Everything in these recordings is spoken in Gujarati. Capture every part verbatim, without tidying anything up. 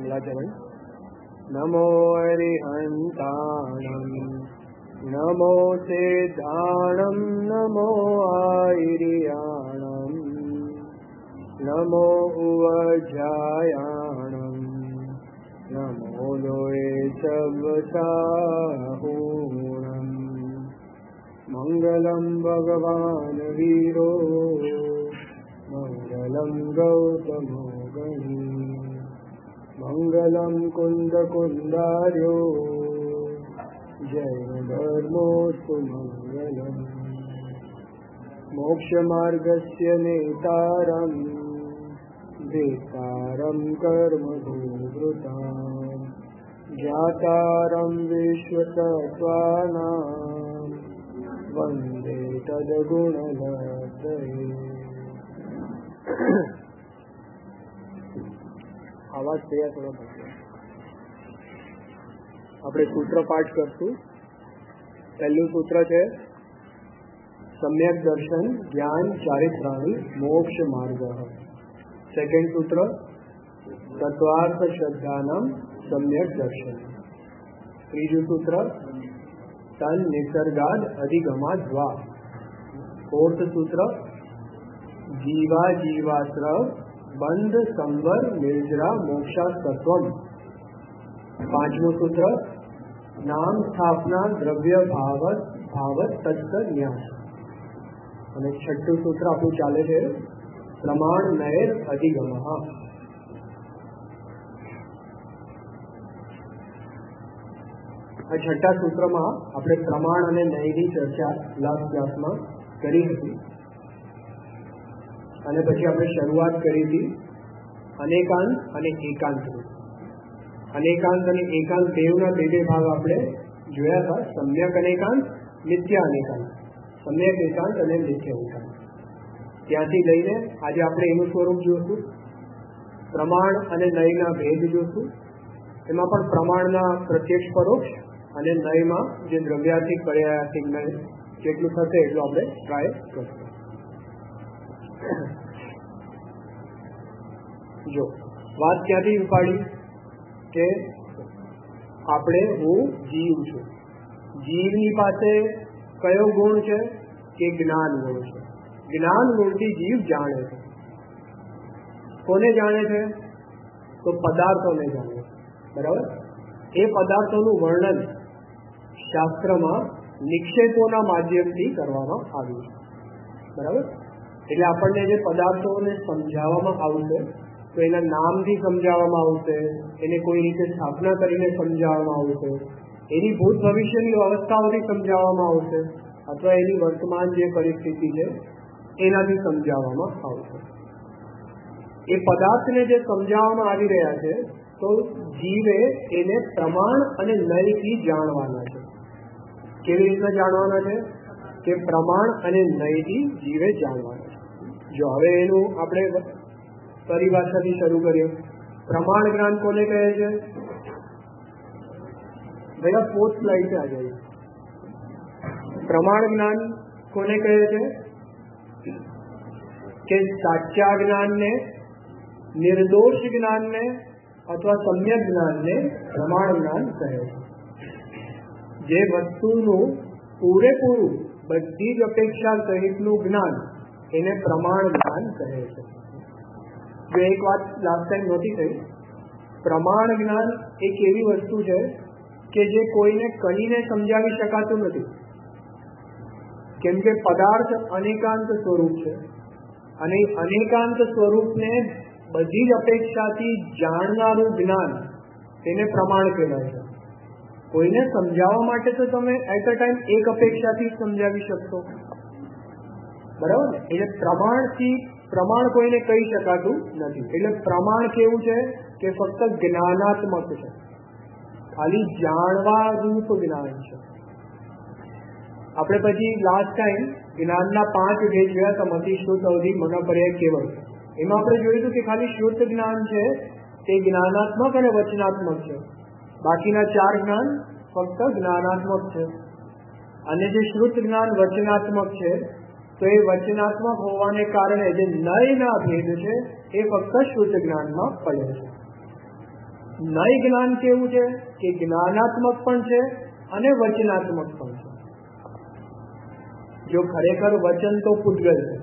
મંગલાચરણ. નમો હરિહંતાણમ નમો સિદ્ધાણમ નમો આયર્યાણમ નમો ઉવજાયાણમ નમો લોય સવસાહૂણમ મંગલમ ભગવાન વીરો મંગલમ ગૌતમો ગણી મંગલમ કુંદ કુંદાર્યો જય ધર્મોસ્તુ મંગલમ મોક્ષ માર્ગસ્ય નેતારમ વેતારમ કર્મ ભૂવૃતામ જ્ઞાતારમ વિશ્વતત્વાનામ વંદે તદગુણલબ્ધયે. આવાજ તૈયાર કરો. આપણે સૂત્ર પાઠ કરશું. પહેલું સૂત્ર છે સમ્યક દર્શન જ્ઞાન ચારિત્રાણી મોક્ષ માર્ગ. સેકન્ડ સૂત્ર તત્વાર્થ શ્રદ્ધાનામ સમ્યક દર્શન. ત્રીજું સૂત્ર તન નિસર્ગાદ અધિગમા દ્વા. ફોર્થ સૂત્ર જીવા જીવાશ્રવ બંધ સંવર નિર્જરા મોક્ષાસ્તત્વમ. પાંચમું સૂત્ર નામ સ્થાપના દ્રવ્ય ભાવત ભાવત તત્વ ન્યાસ. અને છઠ્ઠું સૂત્ર આપણું ચાલે છે પ્રમાણ નયર અધિગમ. આ છઠ્ઠા સૂત્રમાં આપણે પ્રમાણ અને નયની ચર્ચા લાસ્ટ ક્લાસમાં કરી હતી. અને પછી આપણે શરૂઆત કરી હતી અનેકાંત અને એકાંત. અનેકાંત અને એકાંત બેવના બે બે ભાગ આપણે જોયા હતા. સમ્યક અનેકાંત, મિથ્યા અનેકાંત. સમ્યક એકાંત અને મિથ્યા એકાંત. ત્યાંથી લઈને આજે આપણે એનું સ્વરૂપ જોશું. પ્રમાણ અને નયના ભેદ જોશું. એમાં પણ પ્રમાણના પ્રત્યક્ષ પરોક્ષ અને નયમાં જે દ્રવ્યાર્થિક પર્યાયાર્થિક નય જેટલું થશે એટલું આપણે ટ્રાય કરશું. જો વાત ક્યાંથી ઉપાડી કે આપણે હું જીવ છું. જીવની પાસે કયો ગુણ છે કે જ્ઞાન ગુણ છે. જ્ઞાન ગુણથી જીવ જાણે છે. કોને જાણે છે? તો પદાર્થોને જાણે છે. બરાબર. એ પદાર્થોનું વર્ણન શાસ્ત્રમાં નિક્ષેપોના માધ્યમથી કરવામાં આવ્યું છે. બરાબર. એટલે આપણને જે પદાર્થોને સમજાવવામાં આવશે તો એના નામથી સમજાવવામાં આવશે, એને કોઈ રીતે સ્થાપના કરીને સમજાવવામાં આવશે, એની ભૂત ભવિષ્યની અવસ્થાઓથી સમજાવવામાં આવશે, અથવા એની વર્તમાન જે પરિસ્થિતિ છે એનાથી સમજાવવામાં આવશે. એ પદાર્થને જે સમજાવવામાં આવી રહ્યા છે તો જીવે એને પ્રમાણ અને નયથી જાણવાના છે. કેવી રીતના જાણવાના છે? કે પ્રમાણ અને નયથી જીવે જાણવાના છે. જો હવે એનું આપણે પરિભાષાથી શરૂ કરીએ. પ્રમાણ જ્ઞાન કોને કહે છે? ભૈયા પોસ્ટ સ્લાઇડ છે આજે. પ્રમાણ જ્ઞાન કોને કહે છે? કે સાચા જ્ઞાનને, નિર્દોષ જ્ઞાનને અથવા સમ્યક જ્ઞાનને પ્રમાણ જ્ઞાન કહે છે. જે વસ્તુનું પૂરેપૂરું બધી જ અપેક્ષા સહિતનું જ્ઞાન એને પ્રમાણ જ્ઞાન કહે છે. જો એક વાત લાસ્ટ ટાઈમ નહોતી થઈ, પ્રમાણ જ્ઞાન એક એવી વસ્તુ છે કે જે કોઈને કહીને સમજાવી શકાતું નથી. કેમ કે પદાર્થ અનેકાંત સ્વરૂપ છે અને અનેકાંત સ્વરૂપને બધી જ અપેક્ષાથી જાણનારું જ્ઞાન તેને પ્રમાણ કહેવાય છે. કોઈને સમજાવવા માટે તો તમે એટ અ ટાઈમ એક અપેક્ષાથી સમજાવી શકશો. બરાબર ને? એટલે પ્રમાણથી પ્રમાણ કોઈને કહી શકાતું નથી. એટલે પ્રમાણ કેવું છે કે ફક્ત જ્ઞાનાત્મક છે, ખાલી જાણવા રૂપ જ્ઞાન છે. આપણે પછી લાસ્ટ ટાઈમ જ્ઞાનના પાંચ ભેદ જોયા હતા. મતિ, શ્રુત, અવધિ, મનોપર્યાય, કેવળ. એમાં આપણે જોયું હતું કે ખાલી શુદ્ધ જ્ઞાન છે તે જ્ઞાનાત્મક અને વચનાત્મક છે. બાકીના ચાર જ્ઞાન ફક્ત જ્ઞાનાત્મક છે. અને જે શ્રુત જ્ઞાન વચનાત્મક છે તો એ વચનાત્મક હોવાને કારણે જે નયના ભેદ છે એ ફક્ત શુદ્ધ જ્ઞાનમાં પડે છે. નય જ્ઞાન કેવું છે કે જ્ઞાનાત્મક પણ છે અને વચનાત્મક પણ છે. જો ખરેખર વચન તો પૂતગલ છે,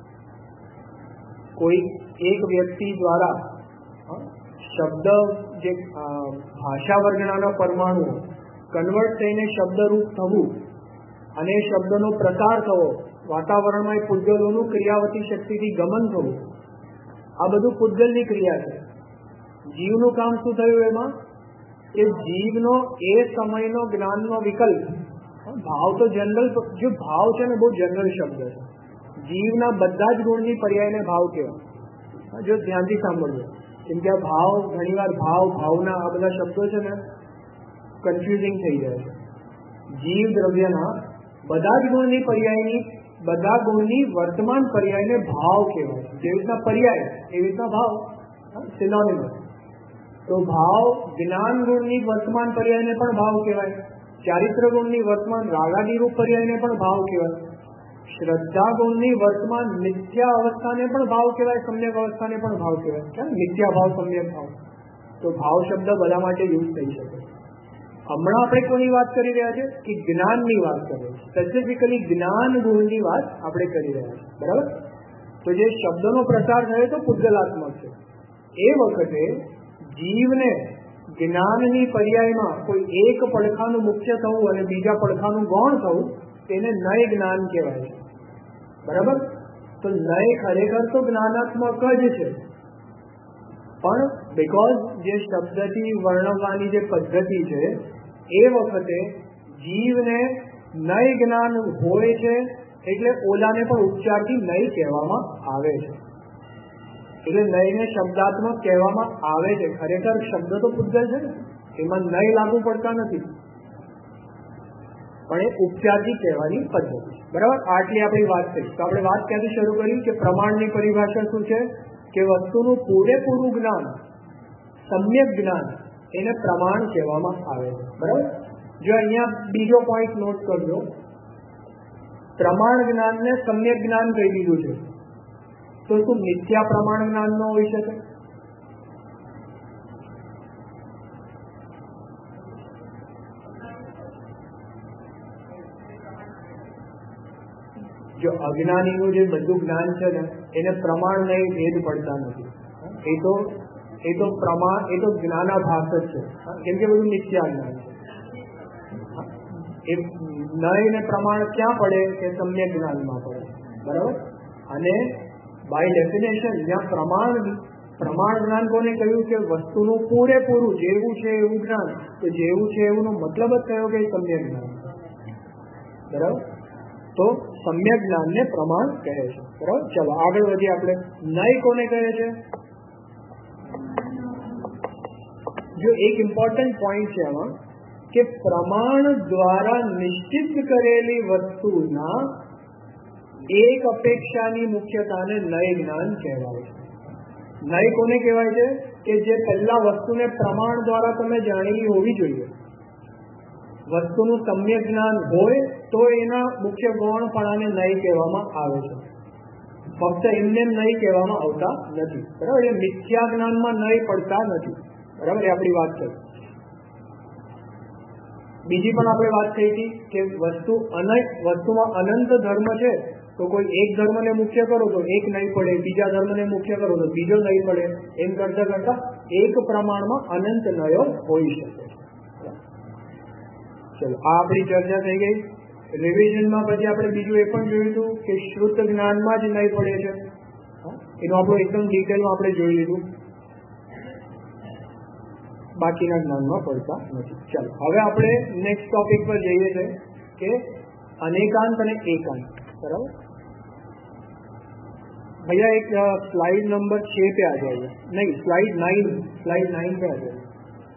કોઈ એક વ્યક્તિ દ્વારા શબ્દ જે ભાષા વર્ગણાના પરમાણુ કન્વર્ટ થઈને શબ્દરૂપ થવું અને એ શબ્દનો પ્રસાર થવો, વાતાવરણમાં એ પૂતગલોનું ક્રિયાવતી શક્તિથી ગમન થવું, આ બધું પૂતગલની ક્રિયા છે. જીવનું કામ શું થયું એમાં કે જીવનો એ સમયનો જ્ઞાનનો વિકલ્પ, ભાવ તો જનરલ, જો ભાવ છે ને બહુ જનરલ શબ્દ છે. જીવના બધા જ ગુણની પર્યાયને ભાવ કહેવાય. જો ધ્યાનથી સાંભળજો, કેમ કે આ ભાવ ઘણીવાર ભાવ ભાવના આ બધા શબ્દો છે ને કન્ફ્યુઝિંગ થઈ જાય છે. જીવ દ્રવ્યના બધા જ ગુણની પર્યાયની, બધા ગુણની વર્તમાન પર્યાયને ભાવ કહેવાય. જેવી રીતના પર્યાય એવી રીતના ભાવ સિનોનિમસ. તો ભાવ જ્ઞાન ગુણની વર્તમાન પર્યાયને પણ ભાવ કહેવાય, ચારિત્ર ગુણની વર્તમાન રાગાદિરૂપ પર્યાયને પણ ભાવ કહેવાય, શ્રદ્ધા ગુણની વર્તમાન મિથ્યા અવસ્થાને પણ ભાવ કહેવાય, સમ્યક અવસ્થાને પણ ભાવ કહેવાય. કેમ? મિથ્યા ભાવ, સમ્યક ભાવ. તો ભાવ શબ્દ બધા માટે યુઝ થઈ શકે. હમણાં આપણે કોની વાત કરી રહ્યા છે કે જ્ઞાનની વાત કરીએ છીએ, સ્પેસિફિકલી જ્ઞાન ગુણની વાત આપણે કરી રહ્યા છીએ. બરાબર? તો જે શબ્દનો પ્રસાર થયો તો પૂતગલાત્મક છે. એ વખતે જીવને જ્ઞાનની પર્યાયમાં કોઈ એક પડખાનું મુખ્ય થવું અને બીજા પડખાનું ગૌણ થવું, તેને નય જ્ઞાન કહેવાય છે. બરાબર? તો નય ખરેખર તો જ્ઞાનાત્મક જ છે, પણ બીકોઝ જે શબ્દથી વર્ણવવાની જે પદ્ધતિ છે એ વખતે જીવને નય જ્ઞાન હોય છે, એટલે ઓલાને પણ ઉપચારથી નય કહેવામાં આવે છે. એટલે નયને શબ્દાત્મક કહેવામાં આવે છે. ખરેખર શબ્દ તો પૂતગલ છે ને, એમાં નય લાગુ પડતા નથી, પણ એ ઉપચારથી કહેવાની પદ્ધતિ. બરાબર? આટલી આપણી વાત થઈ. તો આપણે વાત ક્યાંથી શરૂ કરી કે પ્રમાણની પરિભાષા શું છે કે વસ્તુનું પૂરેપૂરું જ્ઞાન, સમ્યક જ્ઞાન, એને પ્રમાણ કહેવામાં આવે છે. બરાબર? જો અહીંયા બીજો પોઈન્ટ નોટ કરજો, પ્રમાણ જ્ઞાનને સમ્યક જ્ઞાન કહી દીધું છે, તો શું મિથ્યા પ્રમાણ જ્ઞાન ન હોઈ શકે? જો અજ્ઞાનીનું જે બધું જ્ઞાન છે ને એને પ્રમાણ નહીં ભેદ પડતા નથી. એ તો એ તો પ્રમાણ, એ તો જ્ઞાનાભાસ જ છે, કેમ કે બધું મિથ્યા જ્ઞાન છે. એ નય ને પ્રમાણ ક્યાં પડે કે સમ્યક જ્ઞાનમાં પડે. બરાબર? અને બાય ડેફિનેશન જ્યાં પ્રમાણ પ્રમાણ જ્ઞાન કોને કહ્યું કે વસ્તુનું પૂરેપૂરું જેવું છે એવું જ્ઞાન, તો જેવું છે એવુંનો મતલબ જ થયો કે સમ્યક જ્ઞાન. બરાબર? તો સમ્યક જ્ઞાનને પ્રમાણ કહે છે. બરાબર? ચલો આગળ વધીએ. આપણે નય કોને કહે છે? જો એક ઇમ્પોર્ટન્ટ પોઈન્ટ છે આમાં કે પ્રમાણ દ્વારા નિશ્ચિત કરેલી વસ્તુના એક અપેક્ષાની મુખ્યતાને નય જ્ઞાન કહેવાય છે. નય કોને કહેવાય છે કે જે પહેલા વસ્તુને પ્રમાણ દ્વારા તમે જાણેલી હોવી જોઈએ. વસ્તુનું સમ્યક જ્ઞાન હોય તો એના મુખ્ય ગૌણપણાને નય કહેવામાં આવે છે. ફક્ત એમને નય કહેવામાં આવતા નથી. બરાબર? એ મિથ્યા જ્ઞાનમાં નય પડતા નથી. બરાબર? એ આપણી વાત છે. બીજી પણ આપણે વાત થઈ હતી કે વસ્તુ અનંત, વસ્તુમાં અનંત ધર્મ છે, તો કોઈ એક ધર્મને મુખ્ય કરો તો એક નહીં પડે, બીજા ધર્મને મુખ્ય કરો તો બીજો નહીં પડે. એમ કરતા કરતા એક પ્રમાણમાં અનંત નયો હોઈ શકે. ચલો, આ આપણી ચર્ચા થઈ ગઈ. રિવિઝનમાં પછી આપણે બીજું એ પણ જોયું હતું કે શ્રુત જ્ઞાનમાં જ નહીં પડે છે. એનું આપણું એકદમ ડિટેલમાં આપણે જોઈ લીધું, બાકીના જ્ઞાનમાં પડતા નથી. ચાલો હવે આપણે નેક્સ્ટ ટોપિક પર જઈએ છીએ કે અનેકાંત અને એકાંત. બરાબર? भैया एक स्लाइड नंबर छह पे आ जाइए, नहीं स्लाइड नाइन, स्लाइड नाइन पे आ जाइए.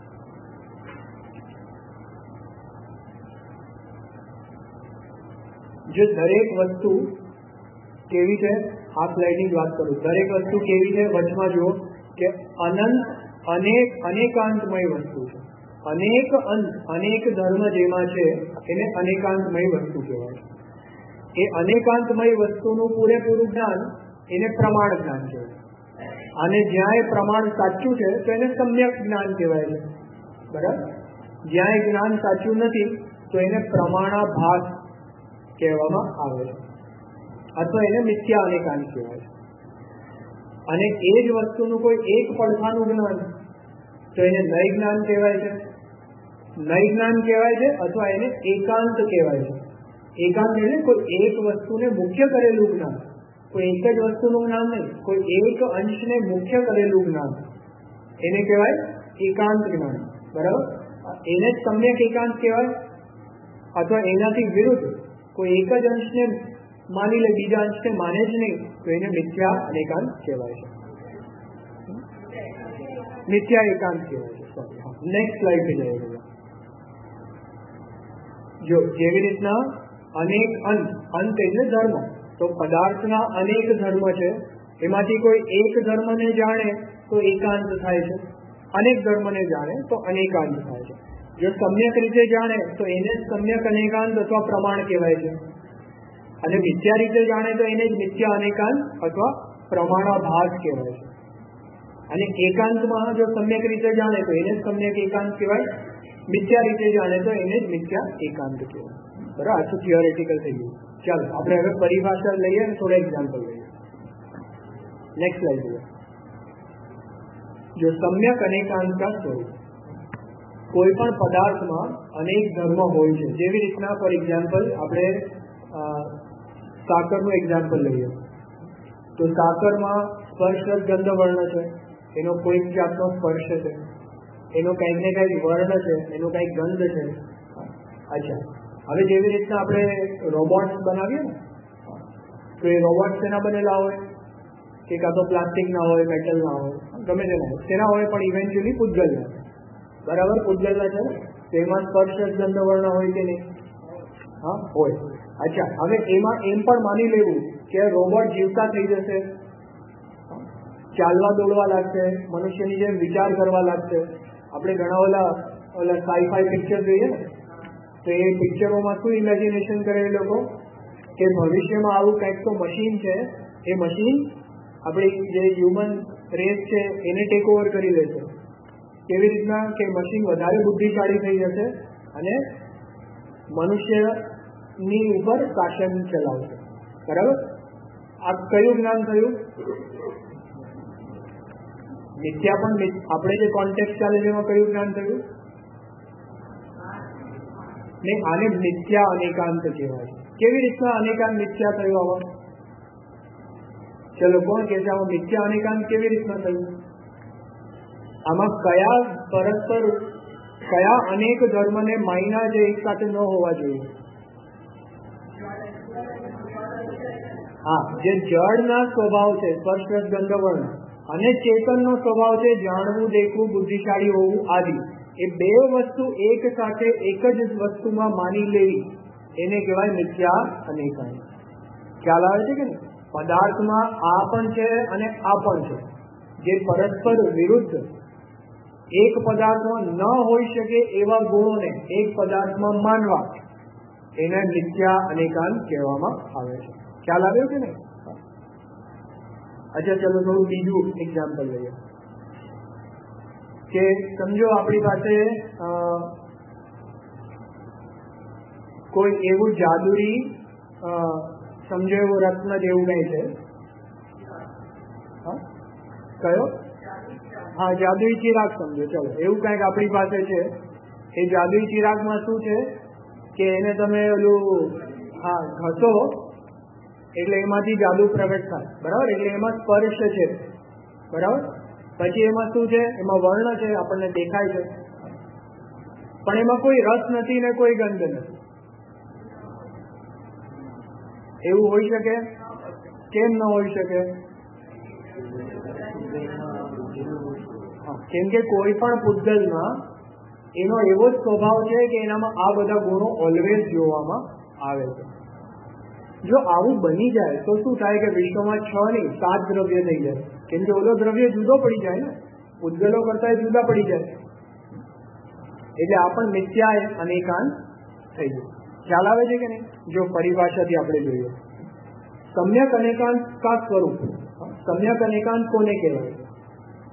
जो दरेक वस्तु केवी है, आ स्लाइड ની વાત કરું, દરેક વસ્તુ કેવી છે વચમાં જુઓ કે અનંત, અનેક, અનેકાંતમય વસ્તુ છે. અનેક અંત, અનેક ધર્મ જેમાં છે એને અનેકાંતમય વસ્તુ કહેવાય. એ અનેકાંતમય વસ્તુનું પૂરેપૂરું જ્ઞાન એને પ્રમાણ જ્ઞાન કહેવાય. અને જ્યાં એ પ્રમાણ સાચું છે તો એને સમ્યક જ્ઞાન કહેવાય છે, બરાબર. જ્યાં એ જ્ઞાન સાચું નથી તો એને પ્રમાણાભાસ કહેવામાં આવે છે, અથવા એને મિથ્યા અનેકાંત કહેવાય છે. અને એ જ વસ્તુનું કોઈ એક પડખાનું જ્ઞાન તો એને નય જ્ઞાન કહેવાય છે, નય જ્ઞાન કહેવાય છે, અથવા એને એકાંત કહેવાય છે. એકાંત એટલે કોઈ એક વસ્તુને મુખ્ય કરેલું જ્ઞાન, કોઈ એક જ વસ્તુનું જ્ઞાન નહીં, કોઈ એક અંશને મુખ્ય કરેલું જ્ઞાન, એને કહેવાય એકાંત જ્ઞાન, બરાબર. એને જ સમ્યક એકાંત કહેવાય. અથવા એનાથી વિરુદ્ધ કોઈ એક જ અંશને માની લે, બીજા અંશને માને જ નહીં, તો એને મિથ્યા અનેકાંત કહેવાય છે, મિથ્યા એકાંત કહેવાય છે. સોરી, હા, નેક્સ્ટ સ્લાઇડ पे जाइए. જો જેવી રીતના અનેક અંત, અંત એટલે ધર્મ, તો પદાર્થના અનેક ધર્મ છે, એમાંથી કોઈ એક ધર્મને જાણે તો એકાંત થાય છે, અનેક ધર્મને જાણે તો અનેકાંત થાય છે. જો સમ્યક રીતે જાણે તો એને સમ્યક અનેકાંત અથવા પ્રમાણ કહેવાય છે, અને મિથ્યા રીતે જાણે તો એને જ મિથ્યા અનેકાંત અથવા પ્રમાણાભાસ કહેવાય છે. અને એકાંતમાં જો સમ્યક રીતે જાણે તો એને જ સમ્યક એકાંત કહેવાય, મિથ્યા રીતે જાણે તો એને જ મિથ્યા એકાંત કહેવાય, બરાબર. આટલું થિયોરેટિકલ થઈ ગયું. ચાલો આપણે હવે પરિભાષા લઈએ અને થોડા એક્ઝામ્પલ લઈએ. નેક્સ્ટ સ્લાઇડ જોઈએ. જો સમ્યક અનેકાંતના સ્વરૂપ, કોઈ પણ પદાર્થમાં અનેક ધર્મ હોય છે. જેવી રીતના ફોર એક્ઝામ્પલ આપણે સાકરનું એક્ઝામ્પલ લઈએ તો સાકરમાં સ્પર્શ ગંધ વર્ણ છે, એનો કોઈક જાતનો સ્પર્શ છે, એનો કંઈક ને કંઈક વર્ણ છે, એનો કંઈક ગંધ છે. અચ્છા, હવે જેવી રીતના આપણે રોબોટ્સ બનાવીએ ને, તો એ રોબોટ્સ તેના બનેલા હોય કે કાં તો પ્લાસ્ટિક ના હોય, મેટલ ના હોય, ગમે તે ના હોય, તેના હોય પણ ઇવેન્ચ્યુઅલી પૂજગલ ના, બરાબર. પૂજગલના છે ને, તો એમાં સ્પર્શ ગંધ વર્ણ હોય કે નહીં? હા, હોય. અચ્છા, હવે એમાં એમ પણ માની લેવું કે રોબોટ જીવતા થઈ જશે, ચાલવા દોડવા લાગશે, મનુષ્યની જેમ વિચાર કરવા લાગશે. આપણે ઘણા ઓલા ઓલા સાઈ-ફાઈ પિક્ચર જોઈએ ને, તો એ પિક્ચરોમાં શું ઇમેજિનેશન કરે એ લોકો કે ભવિષ્યમાં આવું કંઈક તો મશીન છે, એ મશીન આપણી જે હ્યુમન રેસ છે એને ટેક ઓવર કરી લેશે. કેવી રીતના કે મશીન વધારે બુદ્ધિશાળી થઈ જશે અને મનુષ્યની ઉપર શાસન ચલાવશે, બરાબર. આ કયું જ્ઞાન થયું? મિથ્યા. પણ આપણે જે કોન્ટેક્ટ ચાલે છે એમાં કયું જ્ઞાન થયું? ને આને મિથ્યા અનેકાંત કહેવાય. કેવી રીતના અનેકાંત મિથ્યા થયું આમાં? ચલો કોણ કે છે આમાં મિથ્યા અનેકાંત કેવી રીતના થયું? આમાં કયા પરસ્પર કયા અનેક ધર્મને માયના જે એક સાથે ન હોવા જોઈએ? હા, જે જળના સ્વભાવ છે સ્પર્શ ગંધ વર્ણ, અને ચેતનનો સ્વભાવ છે જાણવું, દેખવું, બુદ્ધિશાળી હોવું આદિ, એ બે વસ્તુ એક સાથે એક જ વસ્તુમાં માની લેવી એને કહેવાય મિથ્યા અનેકાંત. ખ્યાલ આવે છે કે નહીં? પદાર્થમાં આ પણ છે અને આ પણ છે, જે પરસ્પર વિરુદ્ધ એક પદાર્થમાં ન હોઈ શકે એવા ગુણોને એક પદાર્થમાં માનવા એને મિથ્યા અનેકાંત કહેવામાં આવે છે. ખ્યાલ આવ્યો કે નહીં? અચ્છા, ચલો થોડું બીજું એક્ઝામ્પલ લઈએ કે સમજો આપણી પાસે કોઈ એવું જાદુઈ સમજો એવો રત્ન જેવું કંઈ છે. હા, કયો? હા, જાદુઈ ચિરાગ સમજો. ચલો એવું કંઈક આપણી પાસે છે. એ જાદુઈ ચિરાગમાં શું છે કે એને તમે ઓલું હા ઘસો એટલે એમાંથી જાદુ પ્રગટ થાય, બરાબર. એટલે એમાં સ્પર્શ છે, બરાબર. પછી એમાં શું છે? એમાં વર્ણ છે, આપણને દેખાય છે, પણ એમાં કોઈ રસ નથી ને કોઈ ગંધ નથી. એવું હોઈ શકે? કેમ ન હોઈ શકે? કેમ કે કોઈ પણ પૂતગલમાં એનો એવો જ સ્વભાવ છે કે એનામાં આ બધા ગુણો ઓલવેઝ જોવામાં આવે છે. જો આવું બની જાય તો શું થાય કે વિશ્વમાં છ નહીં સાત દ્રવ્ય થઈ જાય, કેમ કે ઓલો દ્રવ્ય જુદો પડી જાય ને, પૂતગલો કરતા જુદા પડી જાય. એટલે આ પણ મિથ્યા અનેકાંત થઈ જાય. ખ્યાલ આવે છે કે નહીં? જો પરિભાષાથી આપણે જોઈએ, સમ્યક અનેકાંત કા સ્વરૂપ. સમ્યક અનેકાંત કોને કહેવાય?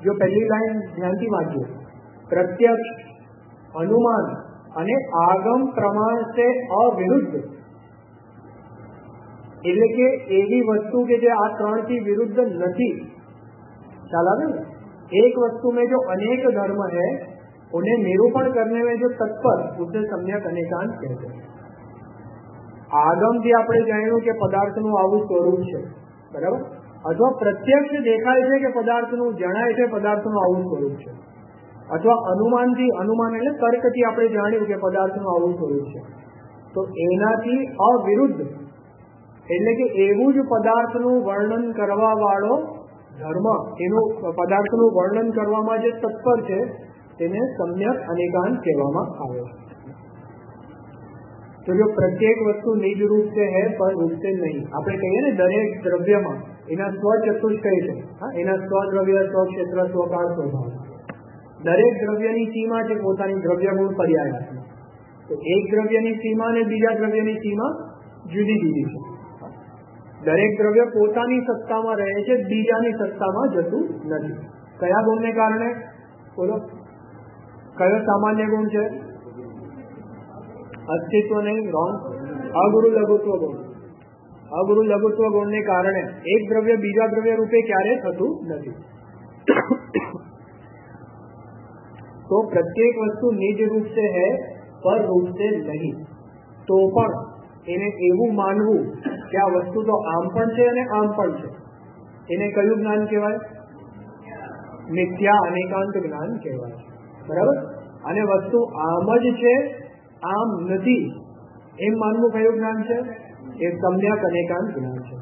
જો પહેલી લાઈન ધ્યાનથી વાંચો, પ્રત્યક્ષ, અનુમાન અને આગમ પ્રમાણ સે અવિરુદ્ધ, એટલે કે એવી વસ્તુ કે જે આ ત્રણ થી વિરુદ્ધ નથી. ખ્યાल आ गया? एक वस्तु में जो अनेक धर्म है उन्हें निरूपण करने में जो तत्पर उसे सम्यक अनेकांत कहते हैं. આગમથી આપણે જાણ્યું કે પદાર્થનું આવું સ્વરૂપ છે, બરાબર, અથવા પ્રત્યક્ષ દેખાય છે કે પદાર્થનું જણાય છે પદાર્થનું આવું સ્વરૂપ છે, અથવા અનુમાનથી, અનુમાન એટલે તર્કથી આપણે જાણ્યું કે પદાર્થનું આવું સ્વરૂપ છે, તો એનાથી અવિરુદ્ધ એટલે કે એવું જ પદાર્થનું વર્ણન કરવા વાળો ધર્મ, એનું પદાર્થનું વર્ણન કરવામાં જે તત્પર છે તેને સમ્યક અનેકાંત કહેવામાં આવે છે. તો જો પ્રત્યેક વસ્તુ નિજ રૂપ से है पर रूप से नहीं, આપણે કહીએ ને દરેક દ્રવ્યમાં એના સ્વ ચતુષ્ટય છે, હા, એના સ્વ દ્રવ્ય, સ્વ ક્ષેત્ર, સ્વકાળ, સ્વભાવ, દરેક દ્રવ્યની સીમા છે પોતાની દ્રવ્ય ગુણ પર્યાયાત્મક. તો એક દ્રવ્યની સીમા અને બીજા દ્રવ્યની સીમા જુદી જુદી છે. દરેક દ્રવ્ય પોતાની સત્તામાં રહે છે, બીજાની સત્તામાં જતું નથી. કયા ગુણને કારણે? બોલો, કયો સામાન્ય ગુણ છે? અસ્તિત્વ નહીં, રોંગ. અગુરુ લઘુત્વ ગુણ. અગુરુ લઘુત્વ ગુણને કારણે એક દ્રવ્ય બીજા દ્રવ્ય રૂપે ક્યારે થતું નથી. તો પ્રત્યેક વસ્તુ નિજ રૂપ से है पर रूप से नहीं, તો પણ એને એવું માનવું કે આ વસ્તુ તો આમ પણ છે અને આમ પણ છે, એને કયું જ્ઞાન કહેવાય? મિથ્યા અનેકાંત જ્ઞાન કહેવાય. બરાબર. અને વસ્તુ આમ જ છે, આમ નથી એમ માનવું કયું જ્ઞાન છે? એ સમ્યક અનેકાંત જ્ઞાન છે.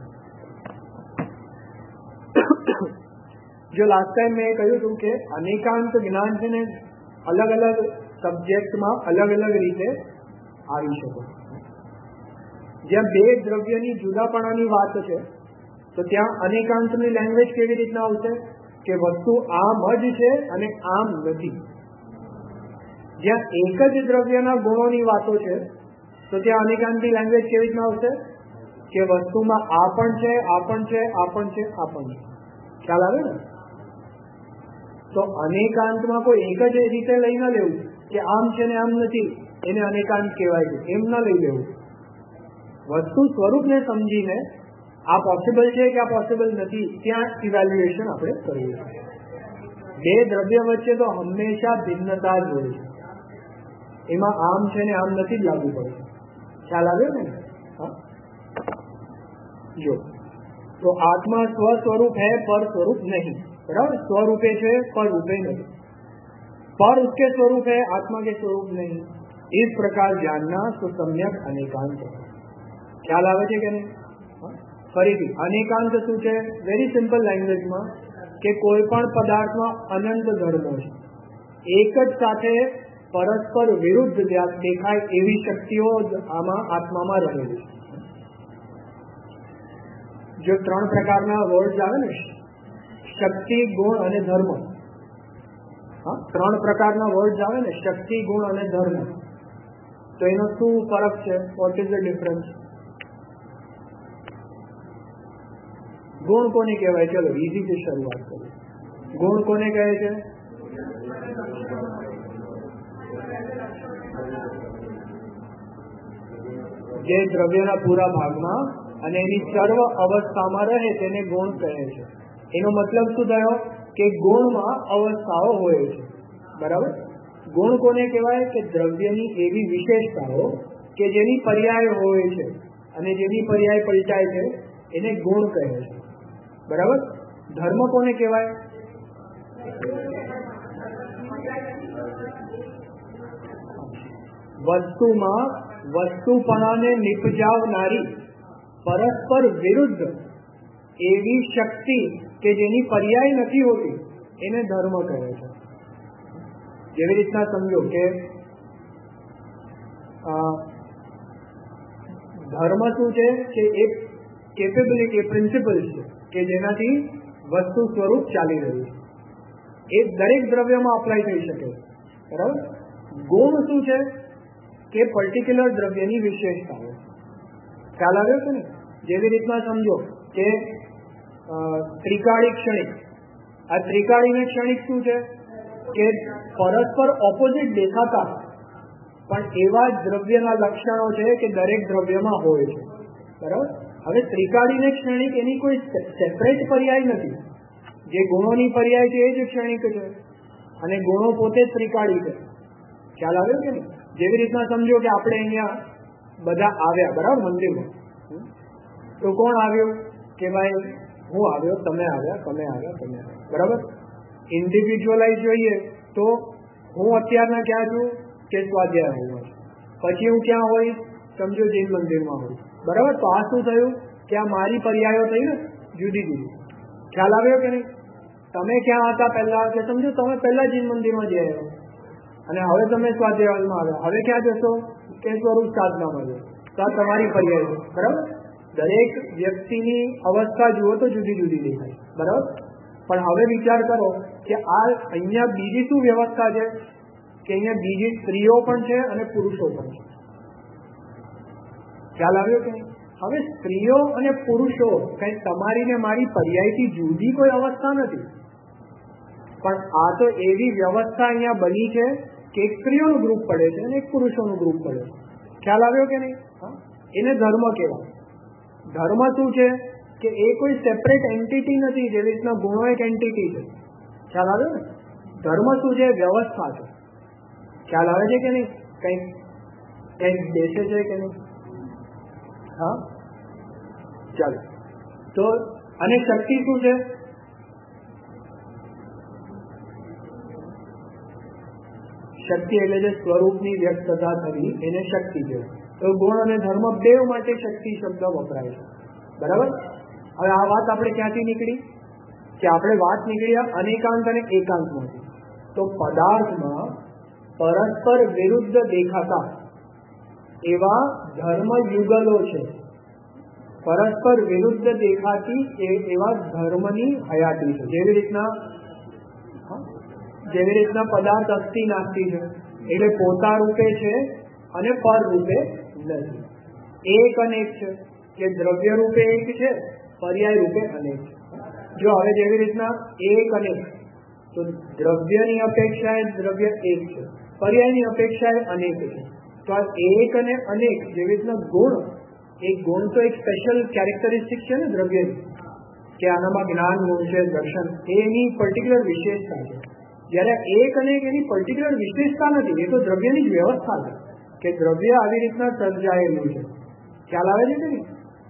જો લાસ્ટ ટાઈમ મેં કહ્યું હતું કે અનેકાંત જ્ઞાન છે ને અલગ અલગ સબ્જેક્ટમાં અલગ અલગ રીતે આવી શકે. જ્યાં બે દ્રવ્યની જુદાપણાની વાત છે તો ત્યાં અનેકાંતની લેંગ્વેજ કેવી રીતના આવશે કે વસ્તુ આમ જ છે અને આમ નથી. જ્યાં એક જ દ્રવ્યના ગુણોની વાતો છે તો ત્યાં અનેકાંતની લેંગ્વેજ કેવી રીતના આવશે કે વસ્તુમાં આ પણ છે, આ પણ છે, આ પણ છે, આ પણ છે. ખ્યાલ આવે ને? તો અનેકાંતમાં કોઈ એક જ રીતે લઈ ન લેવું કે આમ છે ને આમ નથી, એને અનેકાંત કહેવાય છે, એમ ન લઈ લેવું. વસ્તુ સ્વરૂપને સમજીને આ પોસિબલ છે કે આ પોસિબલ નથી ત્યાં ઇવેલ્યુએશન આપણે કરીએ. બે દ્રવ્ય વચ્ચે તો હંમેશા ભિન્નતા જ હોય છે, એમાં આમ છે ને આમ નથી જ લાગુ પડે. ખ્યાલ આવ્યો ને? જો તો આત્મા સ્વ स्वरूप है पर स्वरूप नहीं, बराबर. स्वरूपे છે पर रूपे नहीं, पर उसके स्वरूप है आत्मा के स्वरूप नहीं. इस प्रकार जानना तो सम्यक अनेकांत है. ખ્યાલ આવે છે કે નહીં? ફરીથી અનેકાંત શું છે? વેરી સિમ્પલ લેંગ્વેજમાં કે કોઈ પણ પદાર્થમાં અનંત ધર્મો છે, એક જ સાથે પરસ્પર વિરુદ્ધ દેખાય એવી શક્તિઓ આમાં આત્મામાં રહેલી છે. જો ત્રણ પ્રકારના વર્ડ આવે ને, શક્તિ, ગુણ અને ધર્મ, હા, ત્રણ પ્રકારના વર્ડ આવે ને, શક્તિ, ગુણ અને ધર્મ, તો એનો શું ફરક છે? What is the difference? ગુણ કોને કહેવાય? ચલો ઇઝી થી શરૂઆત કરીએ. ગુણ કોને કહે છે? જે દ્રવ્યના પૂરા ભાગમાં અને એની સર્વ અવસ્થામાં રહે તેને ગુણ કહે છે. એનો મતલબ શું થયો કે ગુણમાં અવસ્થાઓ હોય છે, બરાબર. ગુણ કોને કહેવાય? કે દ્રવ્યની એવી વિશેષતાઓ કે જેની પર્યાય હોય છે અને જેની પર્યાય પલટાય છે એને ગુણ કહે છે, બરાબર. ધર્મ કોને કહેવાય? વસ્તુમાં વસ્તુપણાને નિપજાવનારી પરસ્પર વિરુદ્ધ એવી શક્તિ કે જેની પર્યાય નથી હોતી એને ધર્મ કહે છે. જેવી રીતના સમજો કે ધર્મ શું છે કે એક કેપેબિલિટી, પ્રિન્સિપલ છે કે જેનાથી વસ્તુ સ્વરૂપ ચાલી રહ્યું છે. એ દરેક દ્રવ્યમાં અપ્લાય થઈ શકે, બરાબર. ગુણ શું છે કે પર્ટિક્યુલર દ્રવ્યની વિશેષતાઓ. ખ્યાલ આવ્યો છે ને? જેવી રીતના સમજો કે ત્રિકાળી ક્ષણિક આ ત્રિકાળી ને ક્ષણિક શું છે કે પરસ્પર ઓપોઝિટ દેખાતા પણ એવા દ્રવ્યના લક્ષણો છે કે દરેક દ્રવ્યમાં હોય છે, બરાબર. હવે ત્રિકાળી ને ક્ષણિક એની કોઈ સેપરેટ પર્યાય નથી. જે ગુણોની પર્યાય છે એ જ ક્ષણિક છે અને ગુણો પોતે જ ત્રિકાળી છે. ખ્યાલ આવ્યો કે નહીં? જેવી રીતના સમજો કે આપણે અહીંયા બધા આવ્યા, બરાબર, મંદિરમાં. તો કોણ આવ્યું કે ભાઈ હું આવ્યો, તમે આવ્યા, તમે આવ્યા, તમે આવ્યા, બરાબર. ઇન્ડિવિજ્યુઅલાઇઝ જોઈએ તો હું અત્યારના ક્યાં છું કે સ્વાધ્યાય હોઉં છું, પછી હું ક્યાં હોઈશ સમજો જૈન મંદિરમાં હોઈશ, બરાબર. તો આ શું થયું કે આ મારી પર્યાયો થઈ ને જુદી જુદી. ખ્યાલ આવ્યો કે નહીં? તમે ક્યાં હતા પહેલા કે સમજો તમે પહેલા જૈન મંદિરમાં જઈ આવ્યા અને હવે તમે સ્વાધ્યાયમાં આવ્યા, હવે ક્યાં જશો કે સ્વરૂપ સાધનામાં જશો. તો આ તમારી પર્યાય છે, બરાબર. દરેક વ્યક્તિની અવસ્થા જુઓ તો જુદી જુદી દેખાય, બરાબર. પણ હવે વિચાર કરો કે આ અહીંયા બીજી શું વ્યવસ્થા છે કે અહીંયા બીજી સ્ત્રીઓ પણ છે અને પુરુષો પણ છે. ખ્યાલ આવ્યો કે નહીં? હવે સ્ત્રીઓ અને પુરુષો કઈ તમારી ને મારી પર્યાયથી જુદી કોઈ અવસ્થા નથી, પણ આ તો એવી વ્યવસ્થા અહીંયા બની છે કે એક સ્ત્રીઓનું ગ્રુપ પડે છે અને એક પુરુષોનું ગ્રુપ પડે છે. ખ્યાલ આવ્યો કે નહીં? એને ધર્મ કહેવાય. ધર્મ શું છે કે એ કોઈ સેપરેટ એન્ટિટી નથી, જેવી રીતના ગુણો એક એન્ટિટી છે. ખ્યાલ આવ્યો ને? ધર્મ શું છે? વ્યવસ્થા છે. ખ્યાલ આવે છે કે નહીં? કઈક કઈક દેશે છે કે નહીં? હા, ચાલો. તો અને શક્તિ શું છે? શક્તિ એટલે જે સ્વરૂપની વ્યક્તતા થવી એને શક્તિ છે. તો ગુણ અને ધર્મ બે માટે શક્તિ શબ્દ વપરાય છે, બરાબર. હવે આ વાત આપણે ક્યાંથી નીકળી કે આપણે વાત નીકળી અનેકાંત અને એકાંતમાંથી. તો પદાર્થમાં પરસ્પર વિરુદ્ધ દેખાતા એવા ધર્મ યુગલો છે. પરસ્પર વિરુદ્ધ દેખાતી એવા ધર્મની હયાતી છે. જેવી રીતના જેવી રીતના પદાર્થ અસ્થિ નાસ્તિ છે એટલે પોતા રૂપે છે અને પર રૂપે નથી. એક અનેક છે કે દ્રવ્ય રૂપે એક છે, પર્યાય રૂપે અનેક છે. જો હવે જેવી રીતના એક અનેક તો દ્રવ્યની અપેક્ષાએ દ્રવ્ય એક છે, પર્યાયની અપેક્ષાએ અનેક છે. તો આ એક અને અનેક જેવી રીતના ગુણ, એક ગુણ તો એક સ્પેશિયલ કેરેક્ટરિસ્ટિક છે ને દ્રવ્યની, કે આનામાં જ્ઞાન ગુણ છે, દર્શન, એની પર્ટિક્યુલર વિશેષતા છે. જ્યારે એક અને એની પર્ટિક્યુલર વિશેષતા નથી, એ તો દ્રવ્યની જ વ્યવસ્થા છે કે દ્રવ્ય આવી રીતના સર્જાયેલું છે. ખ્યાલ આવે છે કે નહીં?